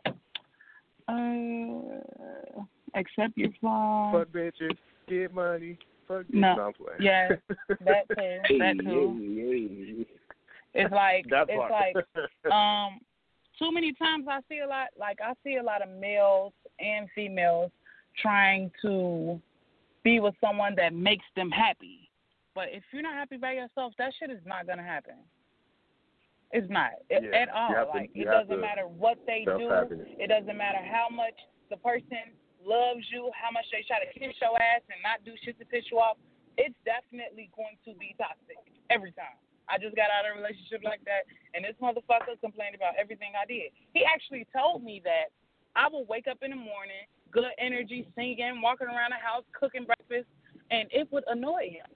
Accept your flaws. Fuck bitches, get money. Fuck bitches. No. Yeah, that too. It's like too many times I see a lot of males and females trying to be with someone that makes them happy. But if you're not happy by yourself, that shit is not gonna happen. It's not at all. It doesn't matter what they do. It doesn't matter how much the person loves you, how much they try to kiss your ass and not do shit to piss you off. It's definitely going to be toxic every time. I just got out of a relationship like that, and this motherfucker complained about everything I did. He actually told me that I would wake up in the morning, good energy, singing, walking around the house, cooking breakfast, and it would annoy him.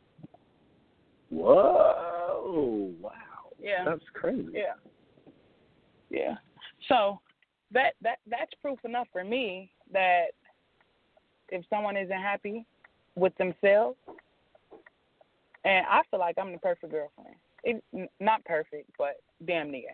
Whoa! Wow. Yeah. That's crazy. Yeah. Yeah. So that's proof enough for me that if someone isn't happy with themselves, and I feel like I'm the perfect girlfriend. Not perfect, but damn near.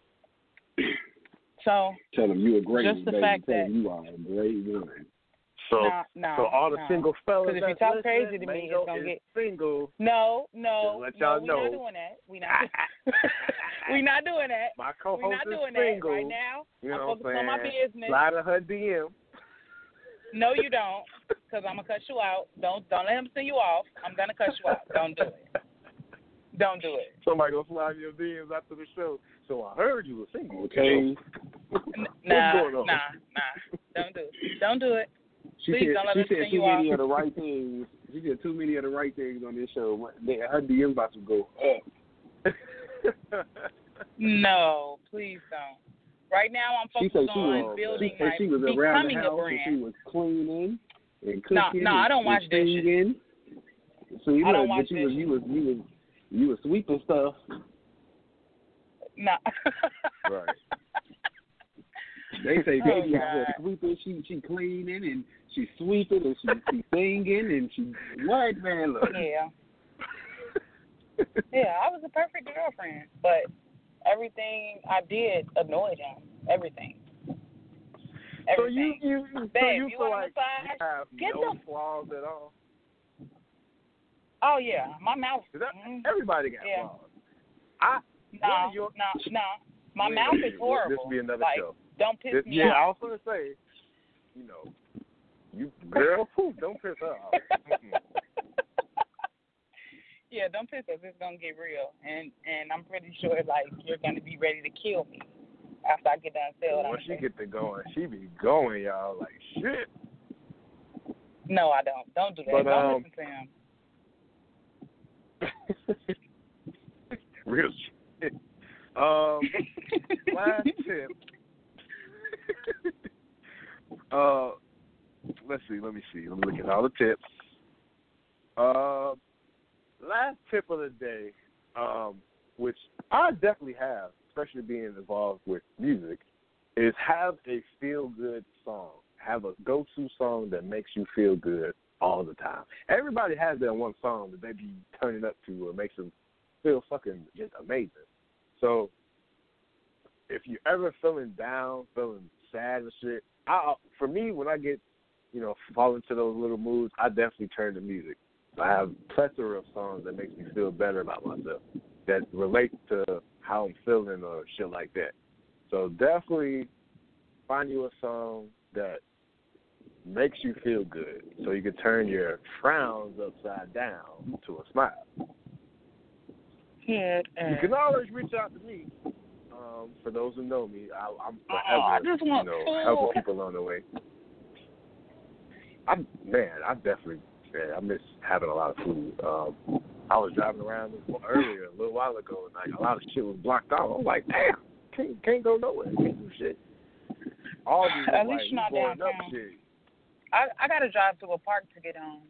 So tell them you a great just the baby. fact tell that them you are a great woman. So all the single fellas, because if you talk crazy to me, it's gonna get single. No, let y'all know. We're not doing that. We're not doing that. My co-host we're not is doing single. That right now. You I'm know focused on my business. Slide in her DM. No, you don't, because I'm gonna cut you out. Don't let him send you off. I'm gonna cut you out. Don't do it. Don't do it. Somebody gonna slide in your DMs after the show. So I heard you were single. Okay. Nah. What's going on? Don't do it. Don't do it. Please don't let us send you too many off. of the right things. She said too many of the right things on this show. Her DM about to go up. No, please don't. Right now, I'm focused on building my becoming a brand. She was cleaning and cooking. No, I don't watch dishes. So I don't watch dishes. You was sweeping stuff. No. Right. They say baby out here sweeping. She cleaning and she sweeping and she singing and she what man look. Yeah. Yeah, I was a perfect girlfriend, but everything I did annoyed him. Everything. So you Babe, you feel like massage? you have no flaws at all? Oh yeah, my mouth. Everybody got flaws. No. My mouth is horrible. This will be another show. Don't piss me off. Yeah, I was gonna say, you girl, don't piss her off. Yeah, don't piss us. It's gonna get real, and I'm pretty sure like you're gonna be ready to kill me after I get done saying what I'm saying. Once she get to going, she be going, y'all like shit. No, I don't. Don't do that. But, don't listen to him. Real shit. Last tip. Let me see. Let me look at all the tips. Last tip of the day, which I definitely have, especially being involved with music, is have a feel-good song. Have a go-to song that makes you feel good all the time. Everybody has that one song that they be turning up to or makes them feel fucking just amazing. So if you're ever feeling down, feeling sad and shit, for me, when I get, fall into those little moods, I definitely turn to music. I have a plethora of songs that makes me feel better about myself, that relate to how I'm feeling or shit like that. So definitely find you a song that makes you feel good so you can turn your frowns upside down to a smile. Yeah, you can always reach out to me. For those who know me, I'm forever, helping people along the way. I miss having a lot of food. I was driving around earlier a little while ago, and like a lot of shit was blocked out. I'm like, damn, can't go nowhere, can't do shit. All these at least you're not downtown. Shit. I gotta drive to a park to get home.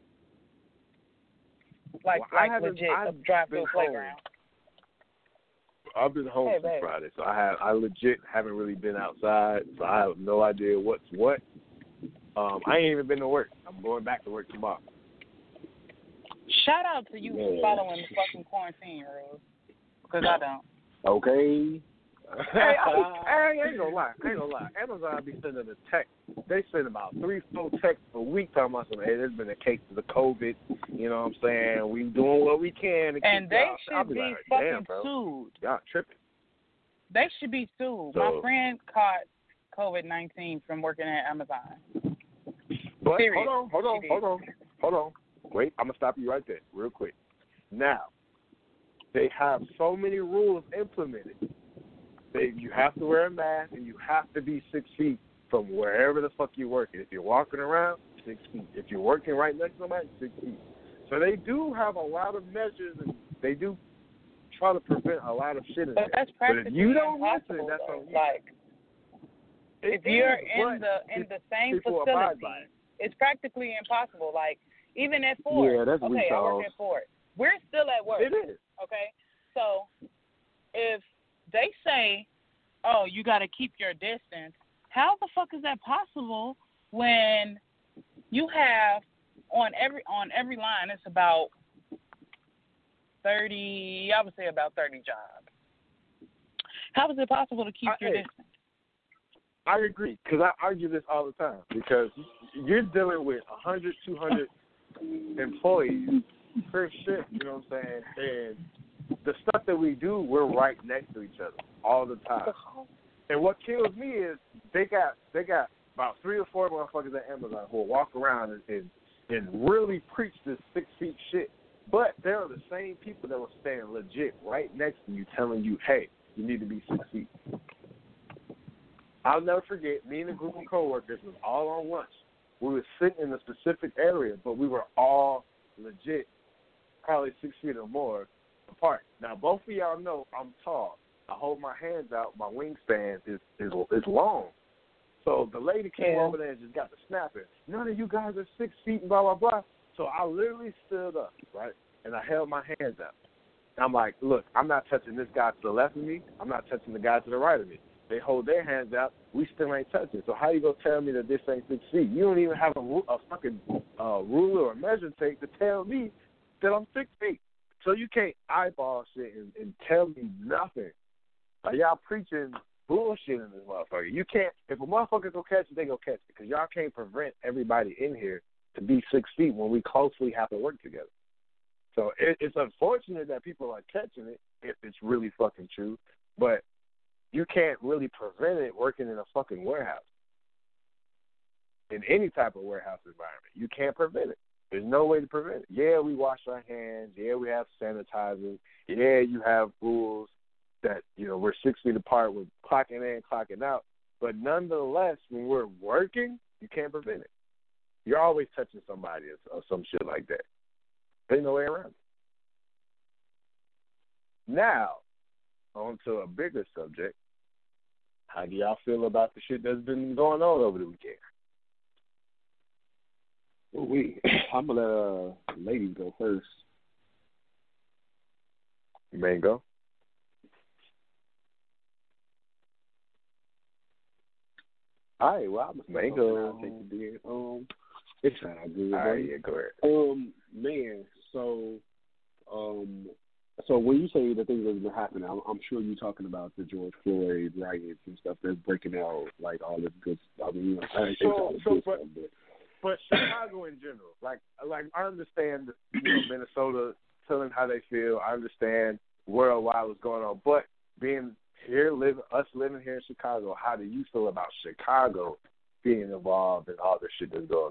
Legit, drive to a playground. I've been home since Friday, so I legit haven't really been outside, so I have no idea what's what. I ain't even been to work. I'm going back to work tomorrow. Shout out to you for following the fucking quarantine rules, because I don't. Okay. I ain't gonna lie. Amazon be sending a text. They send about 3-4 texts a week talking about hey, there's been a case of the COVID. You know what I'm saying? We doing what we can. And they should be fucking sued. Y'all tripping. They should be sued. My friend caught COVID-19 from working at Amazon. But hold on. Wait, I'm gonna stop you right there, real quick. Now, they have so many rules implemented. You have to wear a mask and you have to be 6 feet from wherever the fuck you're working. If you're walking around, 6 feet. If you're working right next to somebody, 6 feet. So they do have a lot of measures, and they do try to prevent a lot of shit in there. But that's practically but if you don't impossible, listen, that's though. on you. Like, if you're in the same facility, it's practically impossible. Like, even at Ford. Yeah, that's okay, I work at Ford. We're still at work. It is. Okay? So, if they say, oh, you got to keep your distance, how the fuck is that possible when you have on every line, it's about 30, I would say about 30 jobs. How is it possible to keep your distance? I agree, because I argue this all the time, because you're dealing with 100, 200 employees per shift, you know what I'm saying? And the stuff that we do, we're right next to each other all the time. And what kills me is they got about 3 or 4 motherfuckers at Amazon who will walk around and really preach this 6 feet shit. But they're the same people that will stand legit right next to you telling you, hey, you need to be 6 feet. I'll never forget, me and a group of coworkers was all on lunch. We were sitting in a specific area, but we were all legit, probably 6 feet or more apart. Now, both of y'all know I'm tall. I hold my hands out. My wingspan is long. So the lady came over there and just got to snapping. None of you guys are 6 feet and blah, blah, blah. So I literally stood up, right, and I held my hands out. I'm like, look, I'm not touching this guy to the left of me. I'm not touching the guy to the right of me. They hold their hands out. We still ain't touching. So how you going to tell me that this ain't 6 feet? You don't even have a fucking ruler or measure tape to tell me that I'm 6 feet. So you can't eyeball shit and tell me nothing. Y'all preaching bullshit in this motherfucker. You can't, if a motherfucker go catch it, they go catch it, because y'all can't prevent everybody in here to be 6 feet when we closely have to work together. So it's unfortunate that people are catching it if it's really fucking true, but you can't really prevent it working in a fucking warehouse. In any type of warehouse environment, you can't prevent it. There's no way to prevent it. Yeah, we wash our hands. Yeah, we have sanitizers. Yeah, you have rules that, you know, we're 6 feet apart, we're clocking in, clocking out. But nonetheless, when we're working, you can't prevent it. You're always touching somebody or some shit like that. There's no way around it. Now, on to a bigger subject. How do y'all feel about the shit that's been going on over the weekend? I'm going to let ladies go first. You may go. All right, well, I'm Mango. Take the beer. It's not good. All right, yeah, go ahead. Man, so when you say the things that's been happening, I'm sure you're talking about the George Floyd riots and stuff that's breaking out, like all this good stuff. I mean, you know, I ain't all the good stuff, but Chicago in general, like I understand, you know, Minnesota telling how they feel. I understand worldwide what's going on, but being here, living here in Chicago, how do you feel about Chicago being involved in all this shit that's going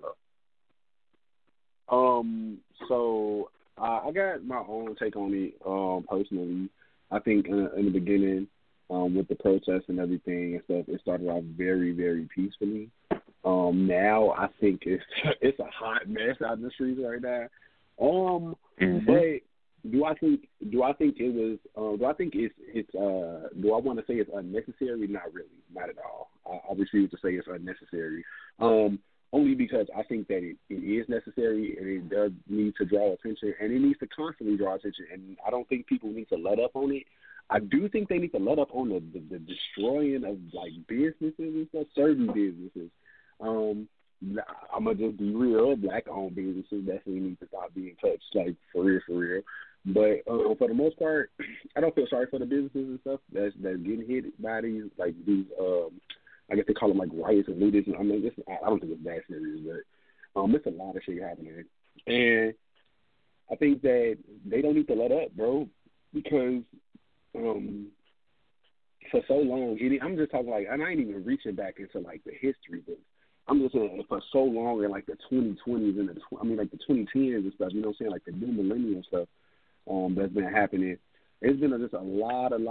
on? So I got my own take on it personally. I think in the beginning, with the protests and everything and stuff, it started off very, very peacefully. Now I think it's a hot mess out in the streets right now. But do I think it was? Do I think it's? Do I want to say it's unnecessary? Not really, not at all. I refuse to say it's unnecessary. Only because I think that it is necessary and it does need to draw attention, and it needs to constantly draw attention. And I don't think people need to let up on it. I do think they need to let up on the destroying of like businesses and stuff, certain businesses. I'm gonna just be real. Black-owned businesses definitely need to stop being touched, like for real. But for the most part, I don't feel sorry for the businesses and stuff that's getting hit by these I guess they call them like riots and looters. I mean, I don't think it's that serious, but it's a lot of shit happening, and I think that they don't need to let up, bro, because for so long, I'm just talking like, and I ain't even reaching back into like the history books. I'm just saying for so long in like the 2020s and like the 2010s and stuff, you know what I'm saying, like the new millennium stuff that's been happening. it's been just a lot of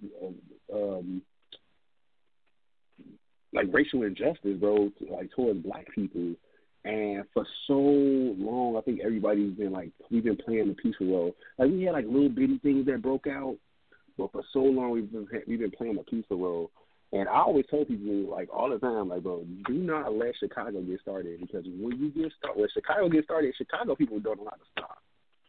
like racial injustice, bro, like towards black people. And for so long, I think everybody's been like, we've been playing the peaceful role. Like we had like little bitty things that broke out, but for so long we've been playing the peaceful role. And I always told people like all the time, like, bro, do not let Chicago get started, because when you get started, when Chicago gets started, Chicago people don't know how to stop.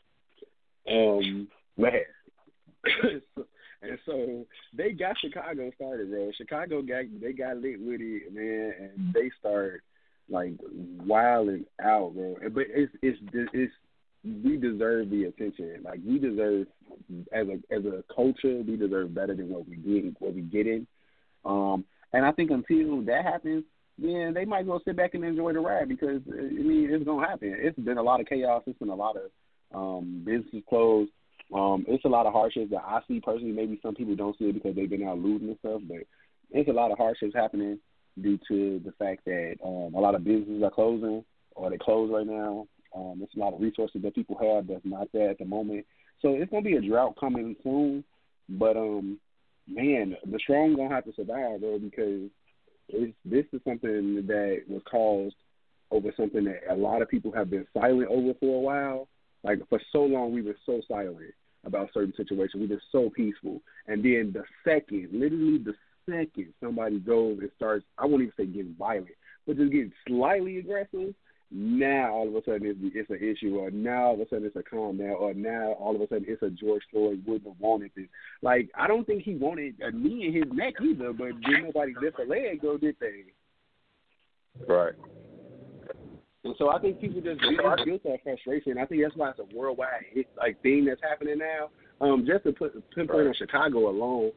Man. And so they got Chicago started, bro. Chicago got lit with it, man, and they start like wilding out, bro. But it's we deserve the attention. Like we deserve as a culture, we deserve better than what we getting. And I think until that happens, then they might go sit back and enjoy the ride, because I mean it's gonna happen. It's been a lot of chaos. It's been a lot of businesses closed. It's a lot of hardships that I see personally. Maybe some people don't see it because they've been out looting and stuff, but it's a lot of hardships happening due to the fact that a lot of businesses are closing, or they close right now. There's a lot of resources that people have that's not there at the moment. So it's going to be a drought coming soon. But, man, the strong going to have to survive, bro, because this is something that was caused over something that a lot of people have been silent over for a while. Like, for so long, we were so silent about certain situations. We were so peaceful. And then literally the second somebody goes and starts, I won't even say getting violent, but just getting slightly aggressive, now all of a sudden it's an issue, or now all of a sudden it's a calm down, or now all of a sudden it's a George Floyd wouldn't have wanted this. Like, I don't think he wanted a knee in his neck either, but did nobody lift a leg, though, did they? Right. And so I think people just built that frustration. I think that's why it's a worldwide thing that's happening now. Just to pinpoint on Chicago alone,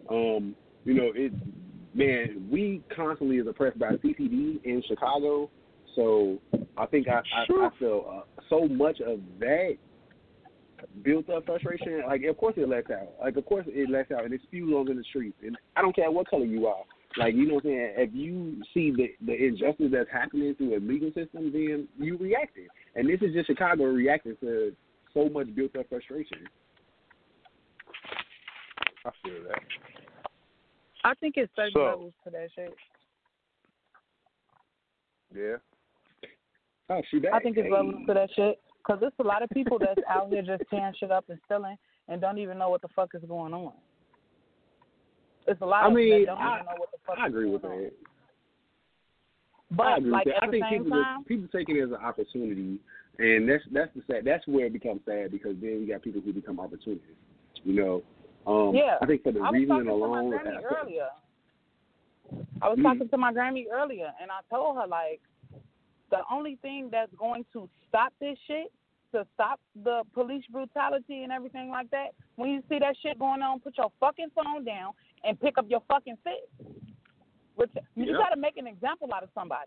we constantly is oppressed by CCD in Chicago. So I think I feel so much of that built up frustration. Like, of course it lets out. And it spews on in the streets. And I don't care what color you are. Like, you know what I'm saying? If you see the injustice that's happening through a legal system, then you reacted. And this is just Chicago reacting to so much built up frustration. I feel that. I think it's certain levels to that shit. Yeah. Oh, she back. I think it's levels to that shit. Because there's a lot of people that's out here just tearing shit up and stealing and don't even know what the fuck is going on. It's a lot of them that don't even know what the fuck is going on. I agree with that. But, I agree like, with that. at the same time, people take it as an opportunity, and that's where it becomes sad, because then you got people who become opportunists, you know. I think for the reason alone. I was talking to my Grammy earlier, and I told her, like, the only thing that's going to stop this shit, to stop the police brutality and everything like that, when you see that shit going on, put your fucking phone down and pick up your fucking fist. You just got to make an example out of somebody.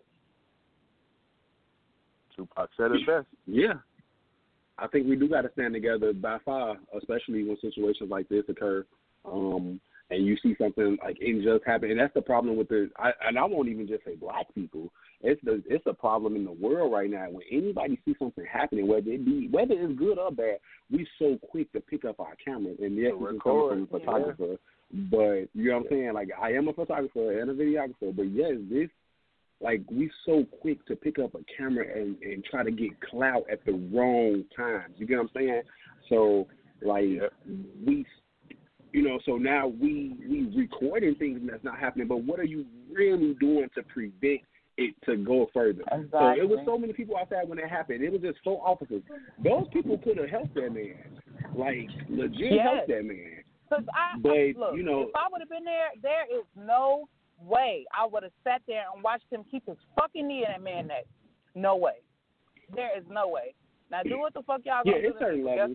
Tupac said it best. Yeah. I think we do got to stand together by far, especially when situations like this occur, and you see something like unjust happen. And that's the problem with I won't even just say black people. It's a problem in the world right now. When anybody sees something happening, whether it's good or bad, we so quick to pick up our cameras. And yes, this is coming from a photographer, but you know what I'm saying? Like, I am a photographer and a videographer, but yes, we so quick to pick up a camera and try to get clout at the wrong times. You get what I'm saying? So, so now we recording things that's not happening, but what are you really doing to prevent it to go further? Exactly. So it was so many people outside when it happened. It was just 4 officers. Those people could have helped that man. Like, legit helped that man. Look, if I would have been there is no way I would have sat there and watched him keep his fucking knee in that man's neck. No way. There is no way. Now, do what the fuck y'all gonna do. It's certain levels.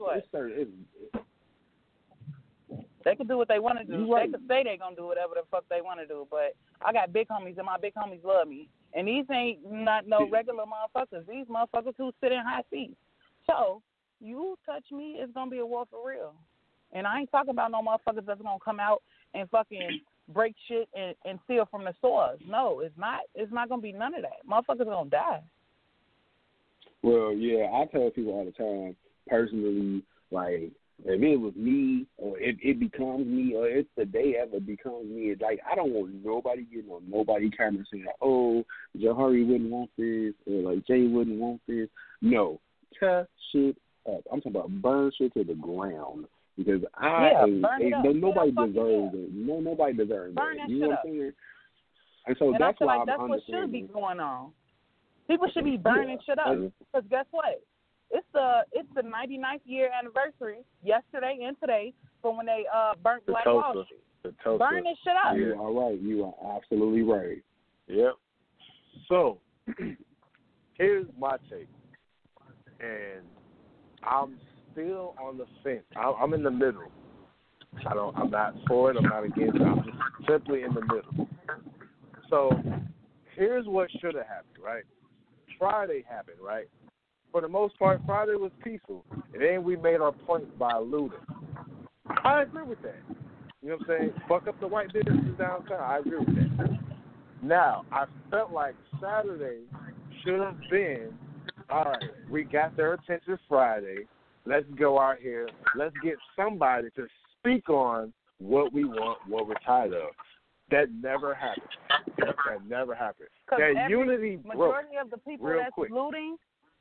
They can do what they want to do. Right. They can say they're going to do whatever the fuck they want to do. But I got big homies, and my big homies love me. And these ain't not no regular motherfuckers. These motherfuckers who sit in high seats. So, you touch me, it's going to be a war for real. And I ain't talking about no motherfuckers that's going to come out and fucking break shit and steal from the stores. No, it's not. It's not going to be none of that. Motherfuckers are going to die. Well, yeah, I tell people all the time, personally, like If it was me, or if it becomes me, or if the day ever becomes me, it's like I don't want nobody getting on nobody camera saying, "Oh, Jahari wouldn't want this," or like Jay wouldn't want this. No, tear shit up. I'm talking about burn shit to the ground because nobody deserves it. Nobody deserves burn that. That you shit know what up. I'm saying? And so that's I feel why like that's I'm what should be going on. People should be burning shit up because guess what? It's the 99th year anniversary yesterday and today from when they burnt Black Wall Street. Burn this shit up. You are right. You are absolutely right. Yep. So here's my take, and I'm still on the fence. I'm in the middle. I'm not for it. I'm not against it. I'm just simply in the middle. So here's what should have happened, right? Friday happened, right? For the most part, Friday was peaceful. And then we made our point by looting. I agree with that. You know what I'm saying? Fuck up the white businesses downtown. I agree with that. Now, I felt like Saturday should have been, all right, we got their attention Friday. Let's go out here. Let's get somebody to speak on what we want, what we're tired of. That never happened. That never happened. That unity broke. Majority of the people that's looting,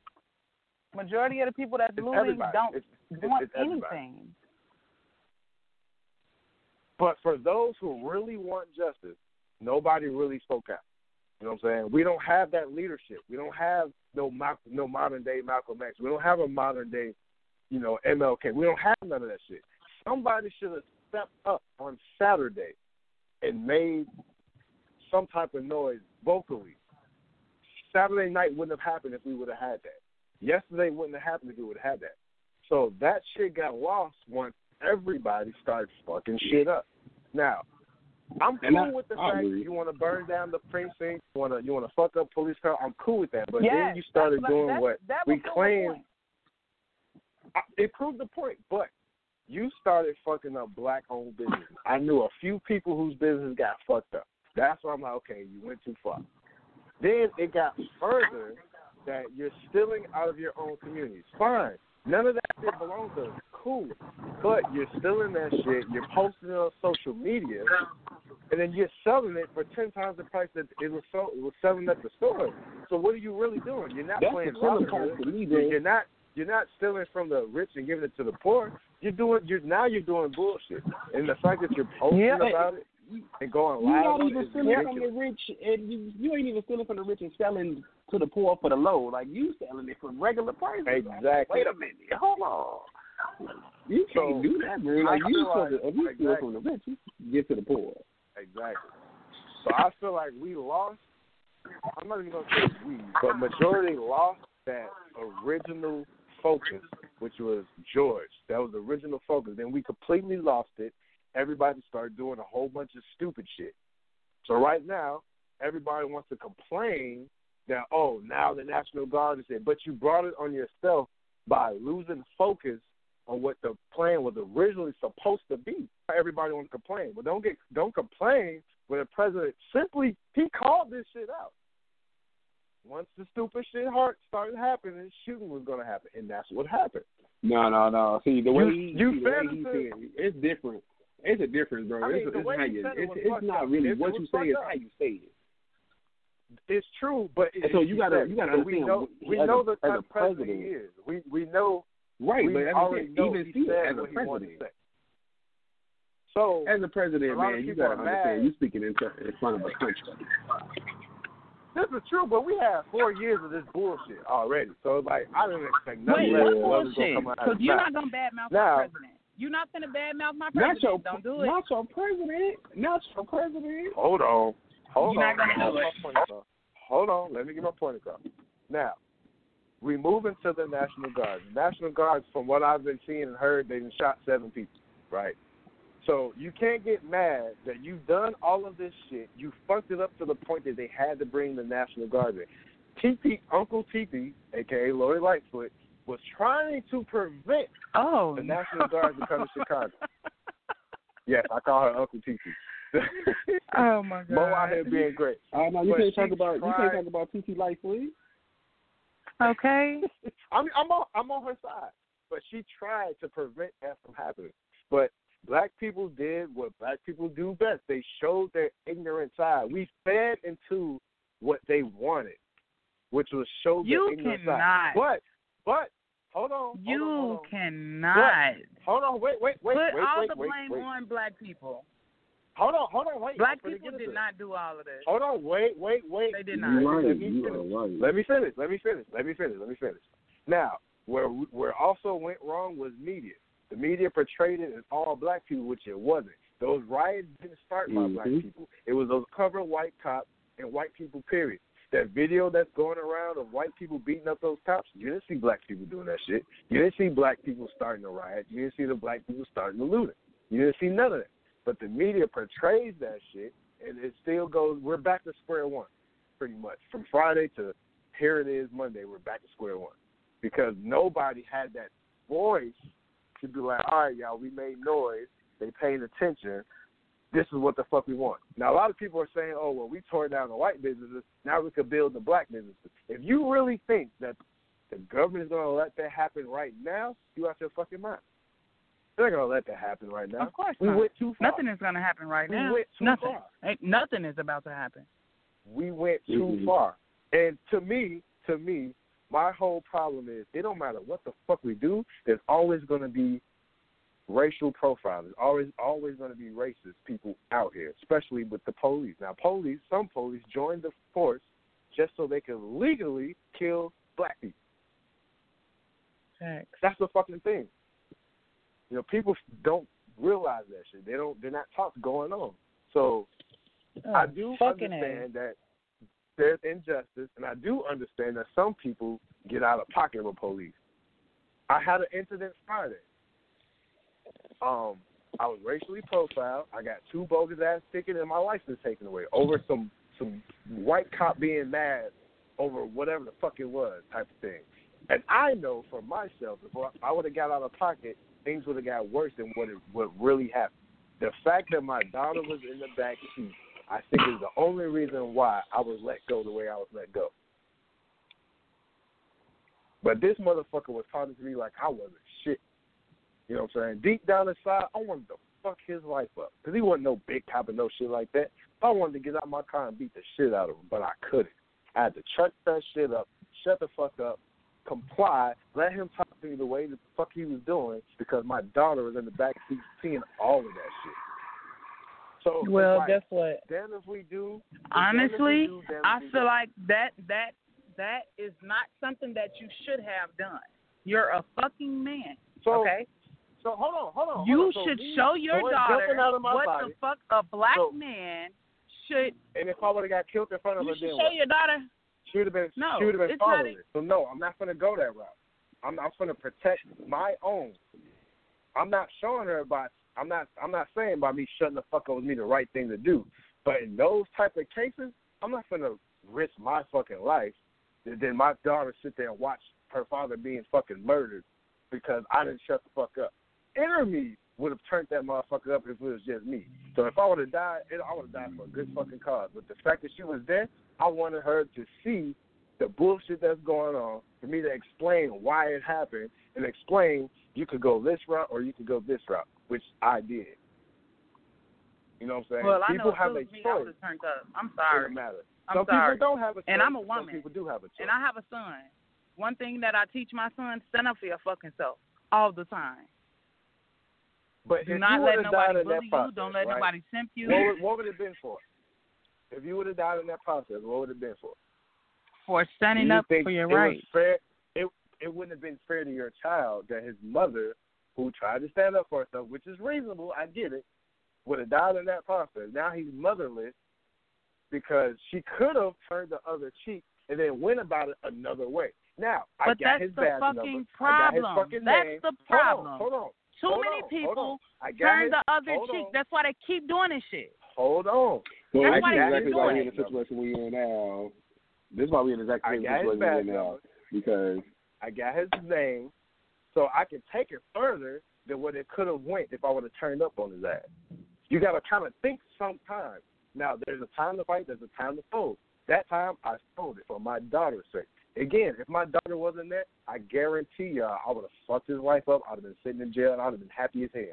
don't want anything. But for those who really want justice, nobody really spoke out. You know what I'm saying? We don't have that leadership. We don't have no modern day Malcolm X. We don't have a modern day, MLK. We don't have none of that shit. Somebody should have stepped up on Saturday and made some type of noise vocally. Saturday night wouldn't have happened if we would have had that. Yesterday wouldn't have happened if we would have had that. So that shit got lost once everybody started fucking shit up. Now, I'm cool with the fact you want to burn down the precinct, you want to fuck up police car. I'm cool with that. But then you started doing what we claimed. It proved the point, but you started fucking up black-owned business. I knew a few people whose business got fucked up. That's why I'm like, okay, you went too far. Then it got further that you're stealing out of your own communities. Fine. None of that shit belongs to us. Cool. But you're stealing that shit, you're posting it on social media, and then you're selling it for 10 times the price that it was selling at the store. So what are you really doing? You're not playing Robin Hood. You're not stealing from the rich and giving it to the poor. You're doing bullshit. And the fact that you're posting about it and going live, you're not even stealing from the rich, and you ain't even stealing from the rich and selling to the poor for the low. Like you selling it for regular prices. Exactly. Like, wait a minute, hold on. You can't do that, man. Like if you steal from the rich, you give to the poor. Exactly. So I feel like we lost. I'm not even gonna say we, but majority lost that original focus, which was George. That was the original focus. Then we completely lost it. Everybody started doing a whole bunch of stupid shit. So right now, everybody wants to complain that, now the National Guard is in. But you brought it on yourself by losing focus on what the plan was originally supposed to be. Everybody wants to complain. But don't complain when the president he called this shit out. Once the stupid shit started happening, shooting was going to happen, and that's what happened. No. See, the way you said it's different. It's a difference, bro. It's not really what you say; it's how you say it. It's true, but so you gotta understand. We know the type of president he is. We know. Right, but even see it as a president. So as a president, man, you gotta understand. You speaking in front of a country. This is true, but we have 4 years of this bullshit already. So it's like I didn't expect nothing less. Bullshit. Because you're not gonna badmouth my president. You're not gonna badmouth my president. Don't do it. Not your president. Hold on. You're not gonna do it. Hold on. Let me get my point across. Now, we move into the National Guard. The National Guard, from what I've been seeing and heard, they've shot 7 people, right? So you can't get mad that you've done all of this shit. You fucked it up to the point that they had to bring the National Guard in. Uncle TP, a.k.a. Lori Lightfoot, was trying to prevent the National Guard from coming to Chicago. Yes, I call her Uncle TP. Oh my God! Mo out here being great. No, you can't talk about TP Lightfoot. Okay. I'm on her side. she tried to prevent that from happening. But black people did what black people do best. They showed their ignorant side. We fed into what they wanted, which was show their ignorant side. But hold on. You cannot. Hold on. Wait. Put all the blame on black people. Hold on, wait. Black people did not do all of this. Hold on, wait. They did not. Let me finish. Now, where also went wrong was media. The media portrayed it as all black people, which it wasn't. Those riots didn't start by black people. It was those covered white cops and white people, period. That video that's going around of white people beating up those cops, you didn't see black people doing that shit. You didn't see black people starting a riot. You didn't see the black people starting the looting. You didn't see none of that. But the media portrays that shit, and it still goes, we're back to square one, pretty much. From Friday to here it is Monday, we're back to square one. Because nobody had that voice to be like, all right, y'all, we made noise. They paid attention. This is what the fuck we want. Now, a lot of people are saying, oh, well, we tore down the white businesses. Now we could build the black businesses. If you really think that the government is going to let that happen right now, you out your fucking mind. They're not going to let that happen right now. Of course we not. Went too far. Nothing is going to happen right now. We went too far. Nothing is about to happen. We went too far. And to me, my whole problem is it don't matter what the fuck we do, there's always going to be racial profiling. There's always going to be racist people out here, especially with the police. Now, some police joined the force just so they can legally kill black people. Thanks. That's the fucking thing. You know, people don't realize that shit. They're not taught going on. So I do understand that there's injustice, and I do understand that some people get out of pocket with police. I had an incident Friday. I was racially profiled. I got 2 bogus ass tickets and my license taken away over some white cop being mad over whatever the fuck it was type of thing. And I know for myself, if I would have got out of pocket, things would have got worse than what really happened. The fact that my daughter was in the back seat, I think is the only reason why I was let go the way I was let go. But this motherfucker was talking to me like I wasn't shit. You know what I'm saying? Deep down inside, I wanted to fuck his life up. Because he wasn't no big cop and no shit like that. I wanted to get out of my car and beat the shit out of him, but I couldn't. I had to chuck that shit up, shut the fuck up, comply, let him talk to me the way the fuck he was doing because my daughter was in the back seat seeing all of that shit. So, well, like, guess what? Damn if we do. Honestly, I feel like that is not something that you should have done. You're a fucking man. Okay? So hold on. You should show your daughter what body, the fuck a black man should. And if I would have got killed in front of her, you should show your daughter. She would have been. No, she would have been it's not following it. So no, I'm not going to go that route. I'm going to protect my own. I'm not showing her by. I'm not saying by me shutting the fuck up was me the right thing to do. But in those type of cases, I'm not going to risk my fucking life. And then my daughter sit there and watch her father being fucking murdered because I didn't shut the fuck up. Inner me would have turned that motherfucker up if it was just me. So if I would have died, I would have died for a good fucking cause. But the fact that she was there, I wanted her to see the bullshit that's going on, for me to explain why it happened, and explain you could go this route or you could go this route, which I did. You know what I'm saying? Well, people I know have a me, choice. I would have turned up. I'm sorry. It doesn't matter. I'm some sorry. people don't have a choice. And I'm a woman. Some people do have a choice. And I have a son. One thing that I teach my son, stand up for your fucking self all the time. But do not let nobody bully you. Don't let nobody simp you. What would it have been for? If you would have died in that process, what would it have been for? For standing up for your rights. It wouldn't have been fair to your child that his mother, who tried to stand up for herself, which is reasonable, I get it, would have died in that process. Now he's motherless because she could have turned the other cheek and then went about it another way. Now, I got his badge number. I got his fucking name. That's the problem. Hold on. Too many people turn the other cheek. That's why they keep doing this shit. Hold on. Well, that's why exactly why we're in it. the situation we're in now. This is why we're in exactly the situation we're in now. Because I got his name, so I can take it further than what it could have went if I would have turned up on his ass. You got to kind of think sometimes. Now, there's a time to fight, there's a time to fold. That time, I folded for my daughter's sake. Again, if my daughter wasn't there, I guarantee y'all I would have fucked his wife up. I would have been sitting in jail, and I would have been happy as hell.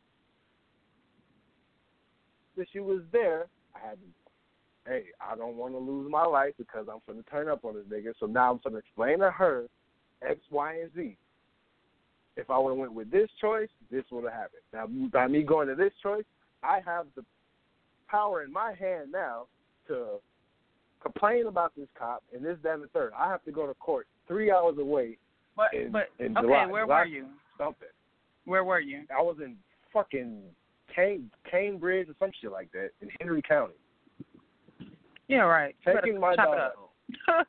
If she was there, I had to, hey, I don't want to lose my life because I'm going to turn up on this nigga. So now I'm going to explain to her X, Y, and Z. If I would have went with this choice, this would have happened. Now, by me going to this choice, I have the power in my hand now to complain about this cop and this, that, and the third. I have to go to court 3 hours away in July. Where were you? Something. Where were you? I was in fucking Cambridge or some shit like that in Henry County. Yeah, right. Taking my dog home.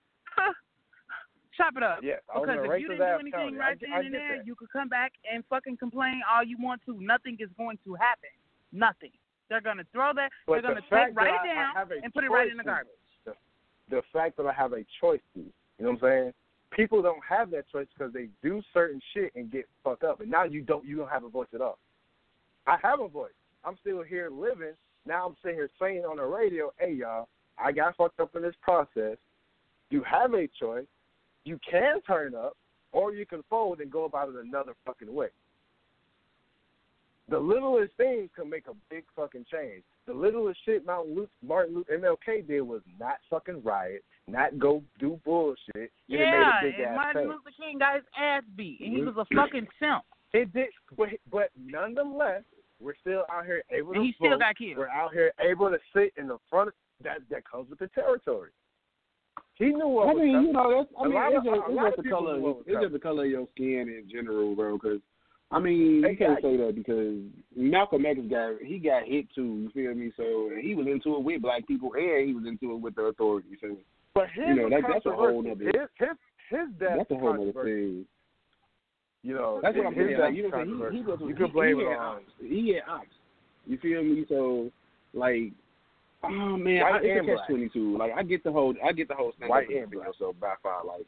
Chop it up. Yes, because if you didn't do anything right then and there, you could come back and fucking complain all you want to. Nothing is going to happen. Nothing. They're going to throw that. They're going to write it down and put it right in the garbage. The fact that I have a choice to, you know what I'm saying? People don't have that choice because they do certain shit and get fucked up. And now you don't have a voice at all. I have a voice. I'm still here living. Now I'm sitting here saying on the radio, hey, y'all, I got fucked up in this process. You have a choice. You can turn up, or you can fold and go about it another fucking way. The littlest things can make a big fucking change. The littlest shit Martin Luther MLK did was not fucking riot, not go do bullshit. Yeah, and Martin Luther King got his ass beat, and he was a fucking simp. It did, but nonetheless, we're still out here able to and he vote. Still got killed. We're out here able to sit in the front of that comes with the territory. He knew what was coming. You know, it's just the color of your skin in general, bro. Because you can't say that because Malcolm X got hit too. You feel me? So he was into it with black people, and he was into it with the authorities. So, but that's a whole other. His death. That's a whole other thing. You know, that's what I'm saying. Like, you know, you can blame it on. He had ops. You feel me? So, like. Oh man, it's a catch-22. Like I get the whole stand up and defend yourself backfire. Like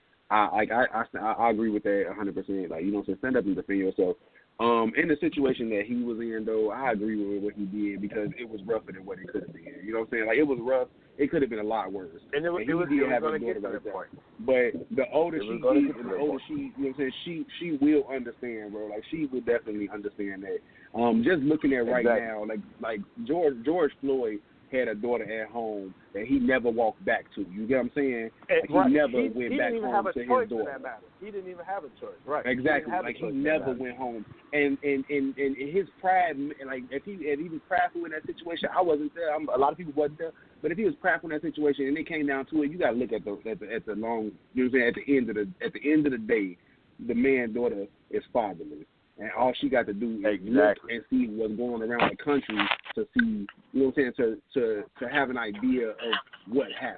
I agree with that 100%. Like, you know what I'm saying, stand up and defend yourself. In the situation that he was in, though, I agree with what he did because it was rougher than what it could have been. You know what I'm saying? Like, it was rough. It could have been a lot worse. And he did have his daughter right there. But the older she gets, you know what I'm saying, she will understand, bro. Like, she will definitely understand that. Just looking at right now, like George Floyd had a daughter at home that he never walked back to. You get what I'm saying? Like, he never went back home to his daughter. He didn't even have a choice, right? Exactly. Like, he never went home. And his pride, like, if he was prideful in that situation, I wasn't there. A lot of people wasn't there. But if he was prideful in that situation and it came down to it, you got to look at the long. You know what I'm saying? At the end of the day, the man's daughter is fatherless. And all she got to do is look and see what's going around the country to see, you know what I'm saying, to have an idea of what happened.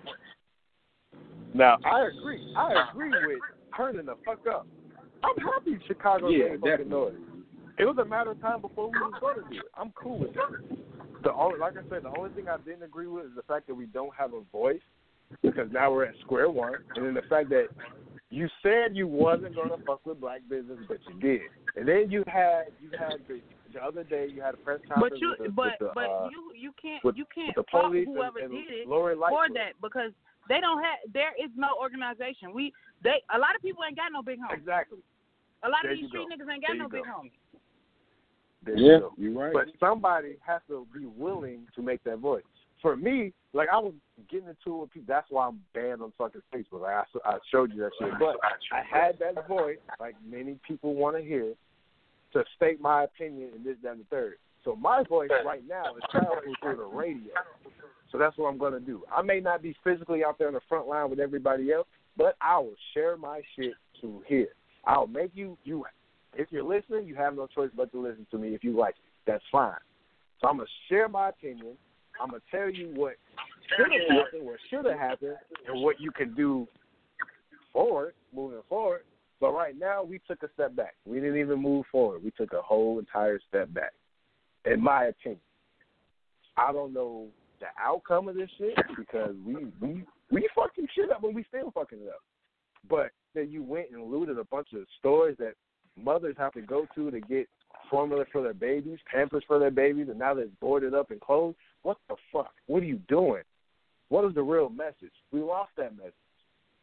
Now, I agree with turning the fuck up. I'm happy Chicago didn't fucking know it. It was a matter of time before we was going to do it. I'm cool with that. Like I said, the only thing I didn't agree with is the fact that we don't have a voice because now we're at square one. And then the fact that you said you wasn't going to fuck with black business, but you did. And then you had the other day you had a press conference. You can't the fault police whoever and did it for that because they don't have. There is no organization. A lot of people ain't got no big homies. Exactly. A lot of these street niggas ain't got no big homies. You're right. But somebody has to be willing to make that voice. For me, like, I was getting into it with people. That's why I'm banned on fucking Facebook. Like, I showed you that shit. But I had that voice, like many people want to hear, to state my opinion in this, that, and the third. So my voice right now is traveling through the radio. So that's what I'm going to do. I may not be physically out there on the front line with everybody else, but I will share my shit to hear. I'll make you if you're listening, you have no choice but to listen to me if you like it. That's fine. So I'm going to share my opinion. I'm going to tell you what should have happened, and what you can do moving forward. But right now, we took a step back. We didn't even move forward. We took a whole entire step back, in my opinion. I don't know the outcome of this shit because we fucking shit up and we still fucking it up. But then you went and looted a bunch of stores that mothers have to go to get formula for their babies, Pampers for their babies, and now they're boarded up and closed. What the fuck? What are you doing? What is the real message? We lost that message.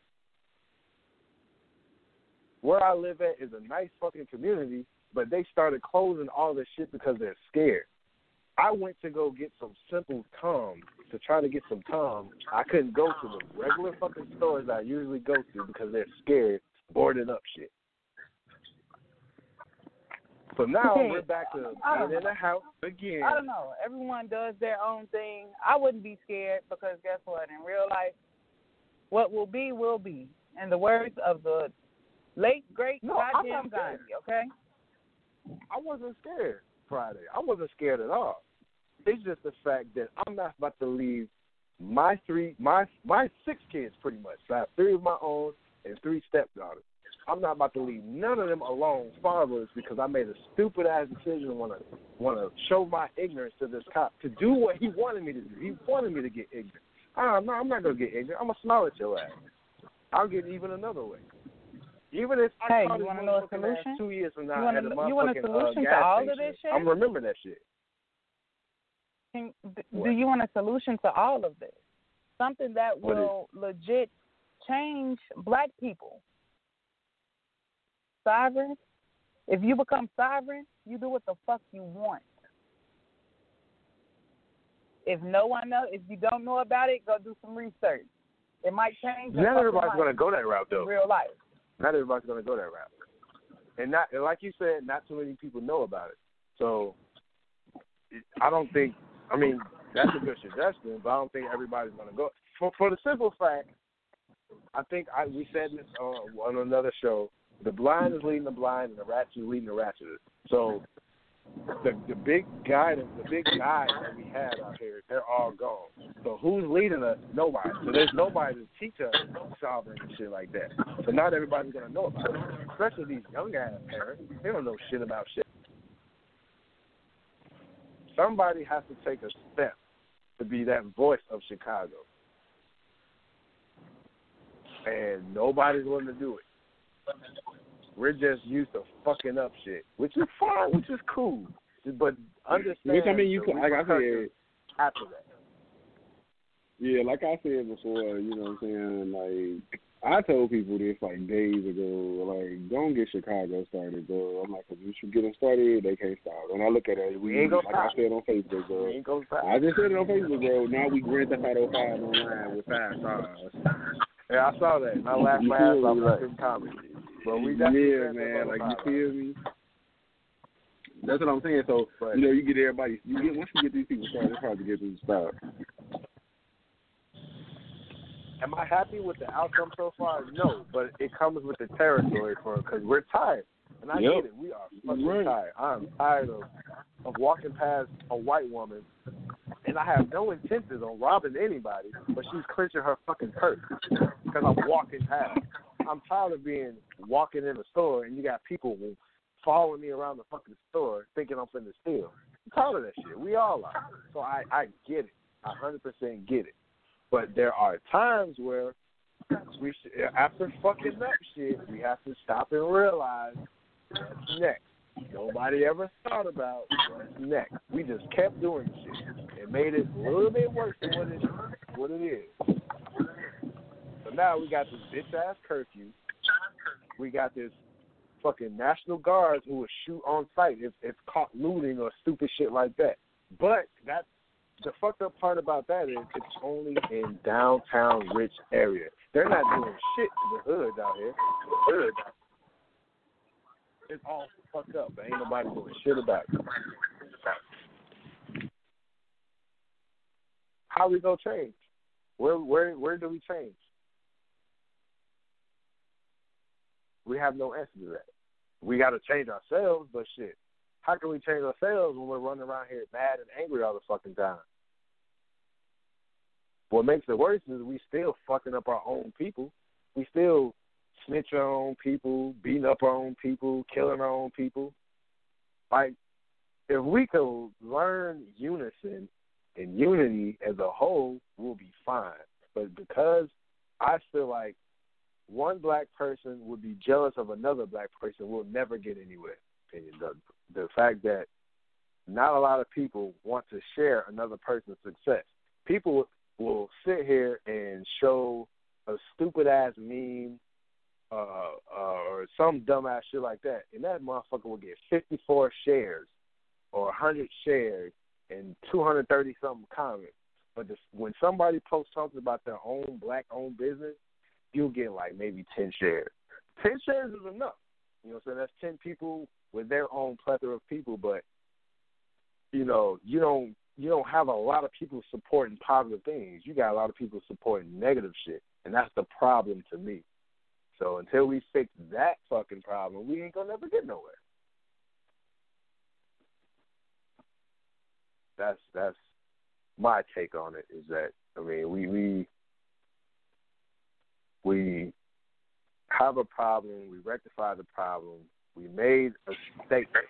where I live at is a nice fucking community, but they started closing all this shit because they're scared. I went to go get some simple Tums, to try to get some Tums. I couldn't go to the regular fucking stores I usually go to because they're scared, boarding up shit. So now we're back to being in the house again. I don't know. Everyone does their own thing. I wouldn't be scared because guess what? In real life, what will be, will be. In the words of the late, great goddamn Gandhi, okay? I wasn't scared Friday. I wasn't scared at all. It's just the fact that I'm not about to leave my 6 kids pretty much. So I have 3 of my own and 3 stepdaughters. I'm not about to leave none of them alone fatherless because I made a stupid ass decision to want to show my ignorance to this cop to do what he wanted me to do. He wanted me to get ignorant. I'm not gonna get ignorant. I'm gonna smile at your ass. I'll get even another way. Even if I caught you this want to know a motherfucking solution? ass 2 years from now You want a solution to all of this shit? I'm remembering that shit. Do you want a solution to all of this? Something that will legit change black people. Sovereign. If you become sovereign, you do what the fuck you want. If you don't know about it, go do some research. It might change. Not everybody's going to go that route, though. In real life. Not everybody's going to go that route. And like you said, not too many people know about it. So I don't think, that's a good suggestion, but I don't think everybody's going to go. For the simple fact, I think we said this on another show, the blind is leading the blind and the ratchet is leading the ratcheters. So the big guys that we had out here, they're all gone. So who's leading us? Nobody. So there's nobody to teach us sovereign and shit like that. So not everybody's going to know about it, especially these young-ass parents. They don't know shit about shit. Somebody has to take a step to be that voice of Chicago. And nobody's willing to do it. We're just used to fucking up shit, which is fine, which is cool. But understand you can, like I said, after that. Yeah, like I said before, you know what I'm saying? Like, I told people this like days ago, like, don't get Chicago started, bro. I'm like, if you should get them started, they can't stop. When I look at it, I said on Facebook, bro. I just said it on Facebook, bro. Now we Grand Theft Auto 5 online with 5 stars. Yeah, I saw that. And I laughed my ass off at this comedy. But we man, like, you feel me? That's what I'm saying. So, but, you get everybody, once you get these people started, it's hard to get them to stop. Am I happy with the outcome so far? No, but it comes with the territory because we're tired. And I get it. We are fucking tired. I'm tired of walking past a white woman, and I have no intentions on robbing anybody, but she's clenching her fucking purse because I'm walking past. I'm tired of walking in the store, and you got people following me around the fucking store thinking I'm finna steal. I'm tired of that shit. We all are. So I get it. I 100% get it. But there are times where after fucking up shit, we have to stop and realize what's next. Nobody ever thought about what's next. We just kept doing shit. It made it a little bit worse than what it is. So now we got this bitch-ass curfew. We got this fucking National Guards who will shoot on sight if caught looting or stupid shit like that. But that's the fucked up part about that is it's only in downtown rich area. They're not doing shit to the hoods out here. It's all fucked up. Ain't nobody doing shit about it. How we gonna change? Where do we change? We have no answer to that. We got to change ourselves, but shit. How can we change ourselves when we're running around here mad and angry all the fucking time? What makes it worse is we still fucking up our own people. We still snitch our own people, beating up our own people, killing our own people. Like, if we could learn unison and unity as a whole, we'll be fine. But because I feel like one black person would be jealous of another black person, we'll never get anywhere. The fact that not a lot of people want to share another person's success. People will sit here and show a stupid-ass meme or some dumbass shit like that, and that motherfucker will get 54 shares or 100 shares and 230 something comments. But when somebody posts something about their own black-owned business, you'll get like maybe 10 shares. 10 shares is enough. You know what I'm saying? That's 10 people with their own plethora of people, but you don't have a lot of people supporting positive things. You got a lot of people supporting negative shit, and that's the problem to me. So until we fix that fucking problem, we ain't gonna never get nowhere. That's my take on it. Is that, I mean, we have a problem. We rectify the problem. We made a statement,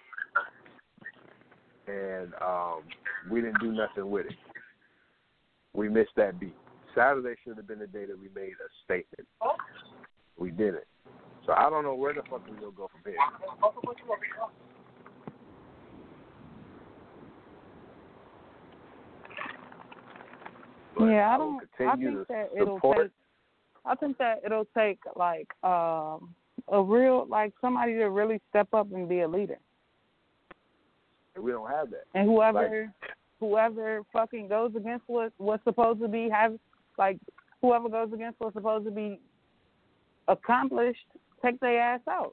and we didn't do nothing with it. We missed that beat. Saturday should have been the day that we made a statement. We didn't. So I don't know where the fuck we gonna go from here. But yeah, I think that it'll take like a real, like, somebody to really step up and be a leader. And we don't have that. And whoever fucking goes against what's supposed to be whoever goes against what's supposed to be accomplished, take their ass out.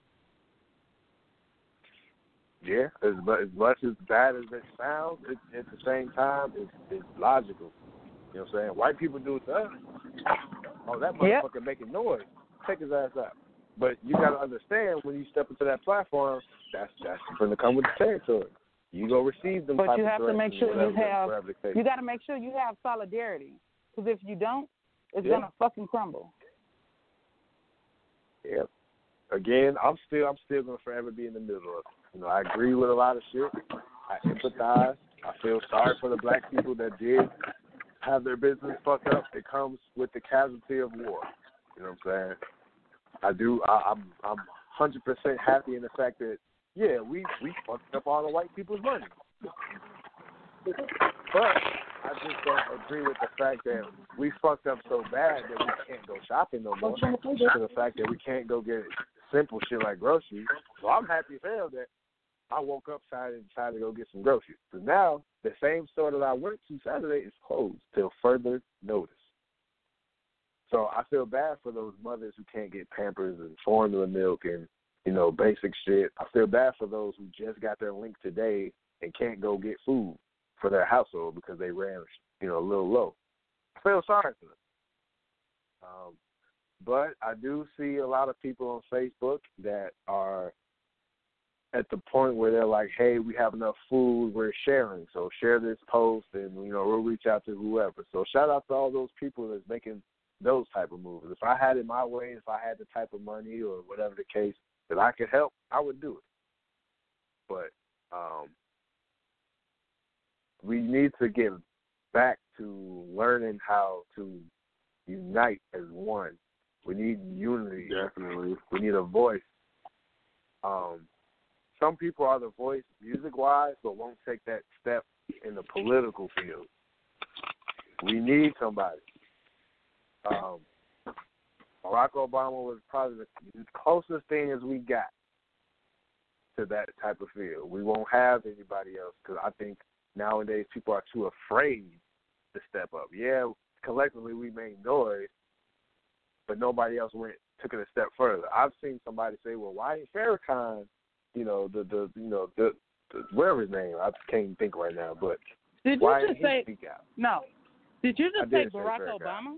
Yeah, as much as bad as it sounds, at the same time, it's logical. You know what I'm saying? White people do it to us. Oh, that motherfucker making noise. Take his ass out. But you got to understand, when you step into that platform, that's going to come with the territory. You go receive them. But you have to make sure you got to make sure you have solidarity. Because if you don't, it's going to fucking crumble. Yeah. Again, I'm still going to forever be in the middle of it. You know, I agree with a lot of shit. I empathize. I feel sorry for the black people that did have their business fucked up. It comes with the casualty of war. You know what I'm saying? I do. I'm 100% happy in the fact that, yeah, we fucked up all the white people's money. But I just don't agree with the fact that we fucked up so bad that we can't go shopping no more. To the fact that we can't go get simple shit like groceries. So I'm happy as hell that I woke up Saturday and decided to go get some groceries. So now the same store that I went to Saturday is closed till further notice. So I feel bad for those mothers who can't get Pampers and formula milk and, you know, basic shit. I feel bad for those who just got their link today and can't go get food for their household because they ran, you know, a little low. I feel sorry for them. But I do see a lot of people on Facebook that are at the point where they're like, hey, we have enough food, we're sharing. So share this post and, you know, we'll reach out to whoever. So shout out to all those people that's making those type of moves. If I had it my way, if I had the type of money or whatever the case that I could help, I would do it. But we need to get back to learning how to unite as one. We need unity. Definitely. We need a voice. Some people are the voice music-wise, but won't take that step in the political field. We need somebody. Barack Obama was probably the closest thing as we got to that type of field. We won't have anybody else because I think nowadays people are too afraid to step up. Yeah, collectively we made noise, but nobody else took it a step further. I've seen somebody say, "Well, why ain't Farrakhan, the whatever his name, I can't even think right now, but did why you didn't just say he speak out?" No. Did you just say Barack Farrakhan. Obama?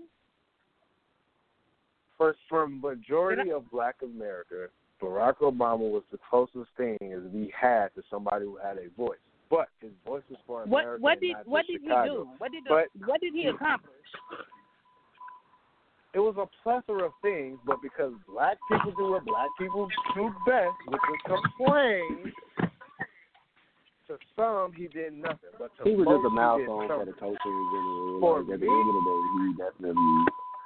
For majority of Black America, Barack Obama was the closest thing as we had to somebody who had a voice. But his voice was for America. What did he do? What did he accomplish? It was a plethora of things, but because Black people do what Black people do best, which is complain, to some he did nothing. But to he was most, just a milestone he did for the something. culture in general. For Like, at me, the end of the day, he definitely.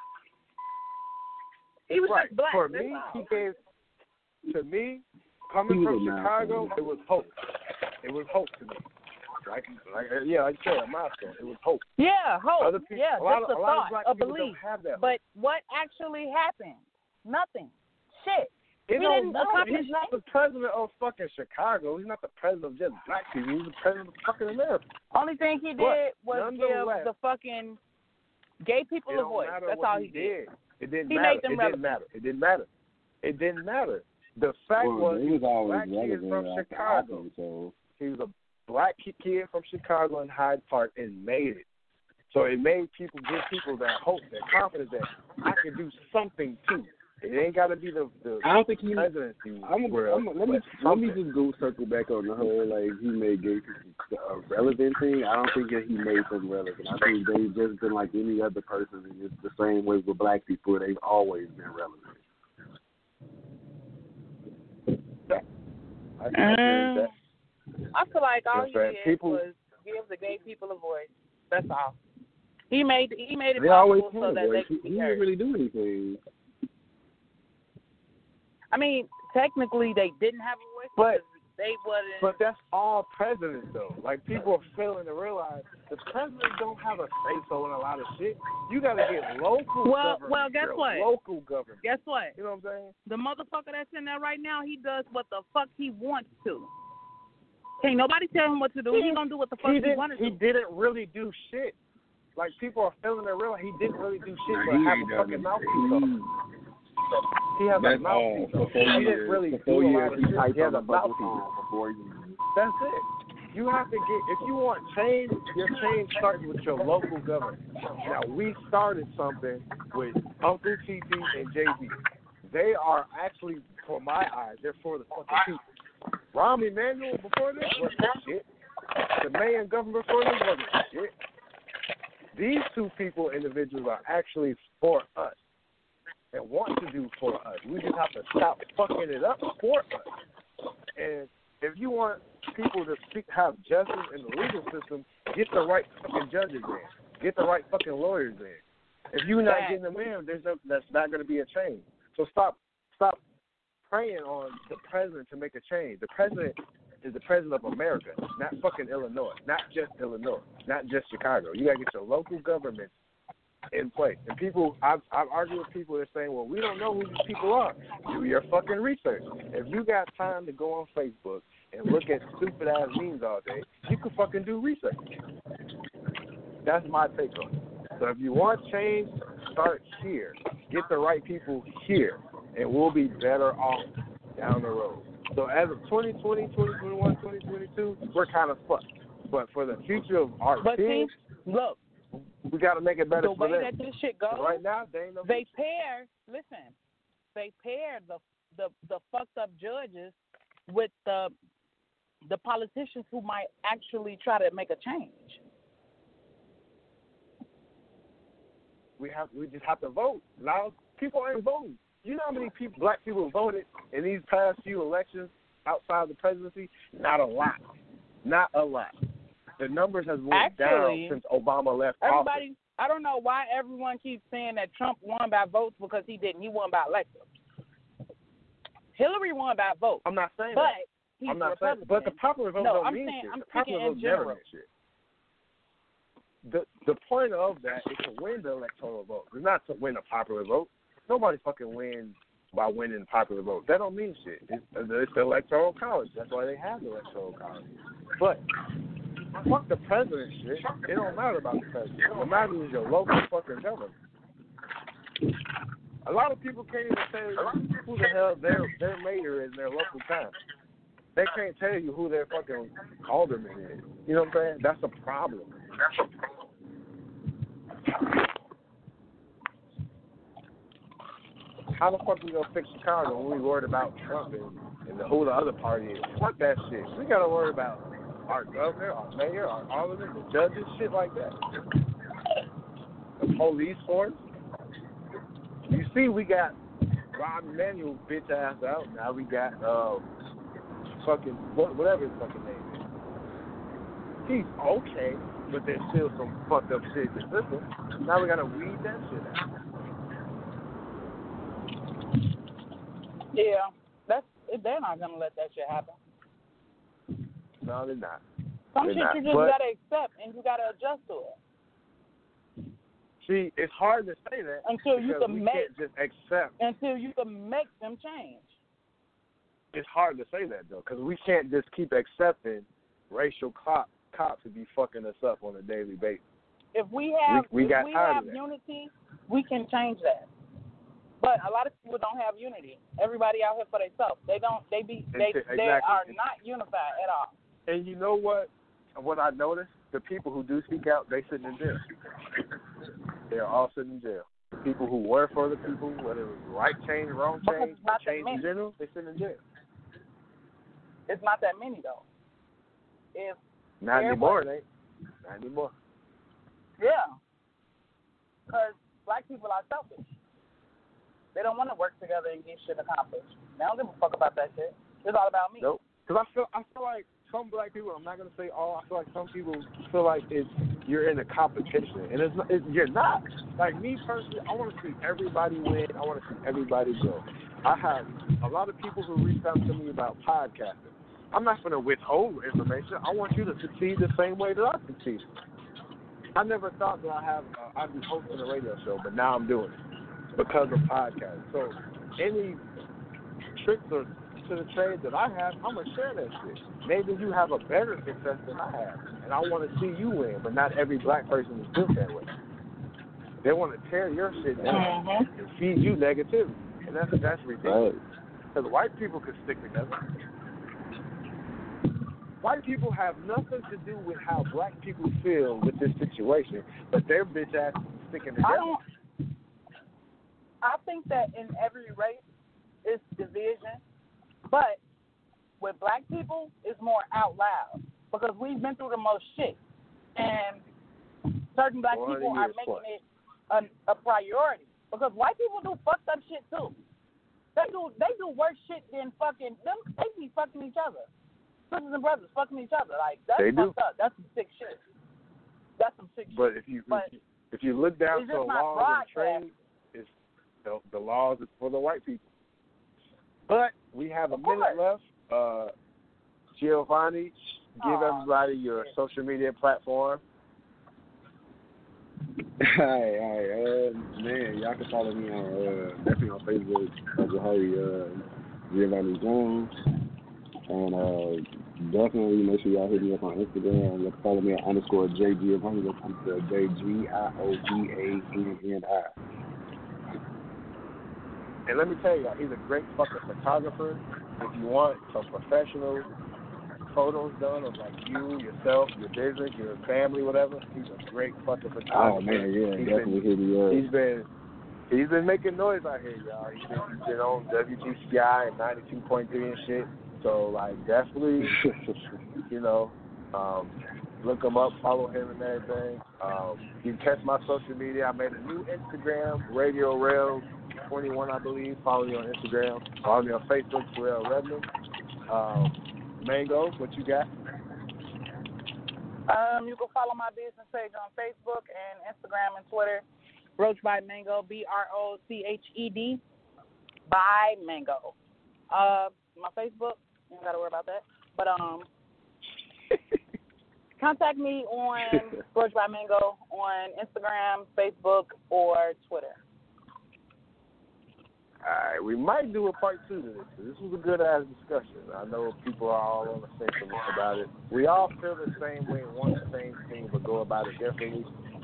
He was right. just Black. For me, he gave. To me, coming from Chicago, it was hope. It was hope to me. Like you said, a milestone. It was hope. Yeah, hope. Other people, yeah, a lot just of a thought, Black a people belief. don't have that. But what actually happened? Nothing. shit. It He don't didn't matter. accomplish He's not the president of fucking Chicago. He's not the president of just black people. He's the president of fucking America. Only thing he did was give nonetheless, the fucking gay people it a don't voice. matter That's what all he he did. It didn't He matter. made them It relevant. didn't matter. It didn't matter. It didn't matter. The fact was he was always black kid relevant from after Chicago. office, so He was a black kid from Chicago in Hyde Park and made it. So it made people, give people that hope, that confidence that I can do something too. It ain't got to be the I don't think he. presidency. Let me just go circle back on the whole like he made gay people a relevant thing. I don't think that he made them relevant. I think they've just been like any other person, and it's the same way with black people. They've always been relevant. I can agree with that. I feel like all That's he right. did People- was give the gay people a voice. That's all. He made it They always possible had so a that voice. they He could be didn't heard. really do anything. I mean, technically they didn't have a voice, But- because they wasn't. But that's all presidents, though. Like, people are failing to realize the president don't have a say-so in a lot of shit. You got to get local government. Well, guess girl, what? Local government. Guess what? You know what I'm saying? The motherfucker that's in there right now, he does what the fuck he wants to. Can't nobody tell him what to do. He gonna do what the fuck he wanted He to. didn't really do shit. Like, people are failing to realize he didn't really do shit Nah, but he have ain't a done fucking mouthpiece on. anything. He has a That's all. mouthpiece For on. 4 He didn't years, really for do 4 a lot years, of he shit. typed He has on a a bucket mouthpiece. song for 4 years. That's it. You have to get, if you want change, your change starts with your local government. Now, we started something with Uncle TT and JB. They are actually, for my eyes, they're for the fucking people. Rahm Emanuel before this wasn't shit. The mayor government before this wasn't shit. These two people, individuals, are actually for us and want to do for us. We just have to stop fucking it up for us. And if you want people to have justice in the legal system, get the right fucking judges in. Get the right fucking lawyers in. If you're not getting them in, that's not going to be a change. So stop preying on the president to make a change. The president is the president of America, not fucking Illinois, not just Illinois, not just Chicago. You got to get your local government in place. And people, I've argued with people that are saying, well, we don't know who these people are. Do your fucking research. If you got time to go on Facebook and look at stupid ass memes all day, you can fucking do research. That's my take on it. So if you want change, start here. Get the right people here, and we'll be better off down the road. So as of 2020, 2021, 2022, we're kind of fucked. But for the future of our kids, Look, we got to make it better the for way them. that this shit goes, Right now, they ain't no they pair the fucked up judges with the politicians who might actually try to make a change. We just have to vote. Now people ain't voting. You know how many black people voted in these past few elections outside the presidency? Not a lot. Not a lot. The numbers has went down since Obama left office. I don't know why everyone keeps saying that Trump won by votes, because he didn't. He won by electors. Hillary won by votes. I'm not saying but that. He's I'm not Republican. saying, but the popular vote don't mean saying, shit. I'm The popular speaking vote in never general. means shit. The point of that is to win the electoral vote. It's not to win a popular vote. Nobody fucking wins by winning the popular vote. That don't mean shit. It's the electoral college. That's why they have the electoral college. But fuck the president shit. It don't matter about the president. What matters is your local fucking government. A lot of people can't even tell you who the hell their mayor is in their local town. They can't tell you who their fucking alderman is. You know what I'm saying? That's a problem. How the fuck we gonna fix Chicago when we worried about Trump and who the other party is? Fuck that shit. We gotta worry about our governor, our mayor, our alderman, the judges, shit like that. The police force. You see, we got Rahm Emanuel bitch ass out. Now we got fucking whatever his fucking name is. He's okay, but there's still some fucked up shit in the system. Now we gotta weed that shit out. Yeah, they're not gonna let that shit happen. No, they're not. Some They're shit not. you just But gotta accept and you gotta adjust to it. See, it's hard to say that until you can can't just accept. Until you can make them change. It's hard to say that though, because we can't just keep accepting racial cops to be fucking us up on a daily basis. If we have unity, we can change that. But a lot of people don't have unity. Everybody out here for themselves. They are not unified at all. And you know what? What I noticed, the people who do speak out, they sitting in jail. They're all sitting in jail. The people who were for the people, whether it was right change, wrong change, change in general, they sit in jail. It's not that many though. Not anymore, it ain't. Not anymore. Yeah. Because black people are selfish. They don't want to work together and get shit accomplished. They don't give a fuck about that shit. It's all about me. Nope. Because I feel like some black people, I'm not going to say all, I feel like some people feel like you're in a competition. And you're not. Like me personally, I want to see everybody win. I want to see everybody go. I have a lot of people who reach out to me about podcasting. I'm not going to withhold information. I want you to succeed the same way that I succeed. I never thought that I'd be hosting a radio show, but now I'm doing it because of podcasting. So any tricks or to the trade that I have, I'm going to share that shit. Maybe you have a better success than I have, and I want to see you win, but not every black person is built that way. They want to tear your shit down and feed you negativity, and that's ridiculous. Because white people could stick together. White people have nothing to do with how black people feel with this situation, but their bitch ass is sticking together. I think that in every race is division, but with black people, it's more out loud because we've been through the most shit, and certain black people are making it a priority because white people do fucked up shit too. They do worse shit than fucking them. They be fucking each other. Sisters and brothers fucking each other. Like, that's fucked up. That's some sick shit. That's some sick shit. But if you look down to the laws of trade, it's the laws is for the white people. But we have a minute left. Giovanni, give everybody your social media platform. All right. Man, y'all can follow me on definitely on Facebook as Giovanni Jones. And definitely make sure y'all hit me up on Instagram. You can follow me at _JGiovanni. That's JGIOVANNI. And let me tell you, he's a great fucking photographer. If you want some professional photos done of like you, yourself, your business, your family, whatever, he's a great fucking photographer. Oh man, yeah, definitely hit me up. He's been making noise out here, y'all. He's been on WGCI and 92.3 and shit. So, like, definitely, look him up, follow him and everything. You can catch my social media. I made a new Instagram, Radio Rails 21, I believe. Follow me on Instagram. Follow me on Facebook, Terrell Redmond. Mango, what you got? You can follow my business page on Facebook and Instagram and Twitter. Roach by Mango, BROCHED by Mango. My Facebook. You don't got to worry about that. But contact me on Roach by Mango on Instagram, Facebook, or Twitter. All right, we might do a part 2 to this. This was a good-ass discussion. I know people are all on the same about it. We all feel the same way, want the same thing, but go about it differently.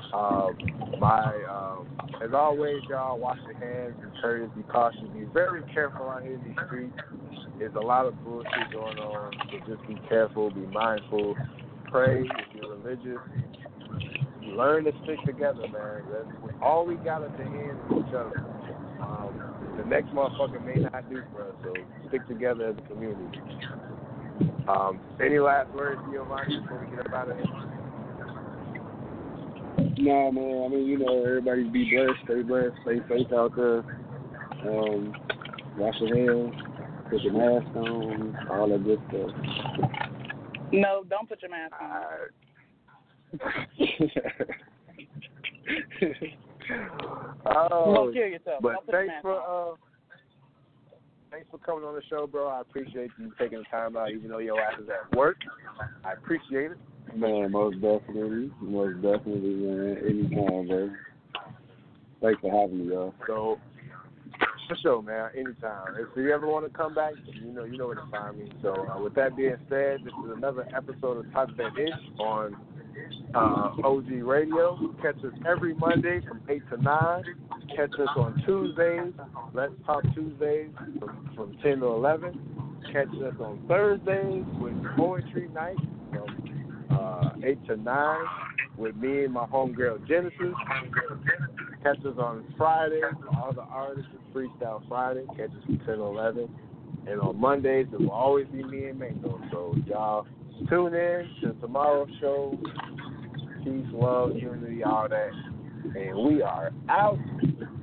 As always, y'all, wash your hands, be courteous, be cautious, be very careful out here in these streets. There's a lot of bullshit going on, so just be careful, be mindful, pray if you're religious. Learn to stick together, man. That's all we got at the end is each other. The next motherfucker may not do for us, so stick together as a community. Any last words, Giovanni, before we get up out of here? No, man. I mean, everybody be blessed, stay blessed, stay safe out there. Wash your hands, put your mask on, all that good stuff. No, don't put your mask on. Don't kill yourself. But thanks for coming on the show, bro. I appreciate you taking the time out, even though your ass is at work. I appreciate it. Man, most definitely, man. Anytime, bro. Thanks for having me, y'all. So, for sure, man. Anytime. If you ever want to come back, you know where to find me. So, with that being said, this is another episode of Talk That Ish on OG Radio. Catch us every Monday from 8 to 9. Catch us on Tuesdays, Let's Talk Tuesdays from 10 to 11. Catch us on Thursdays with Poetry Night from 8 to 9 with me and my homegirl Genesis. Catch us on Fridays, all the artists, Freestyle Friday. Catch us from 10 to 11. And on Mondays, it will always be me and Mango. So, y'all, tune in to tomorrow's show. Peace, love, unity, all that. And we are out.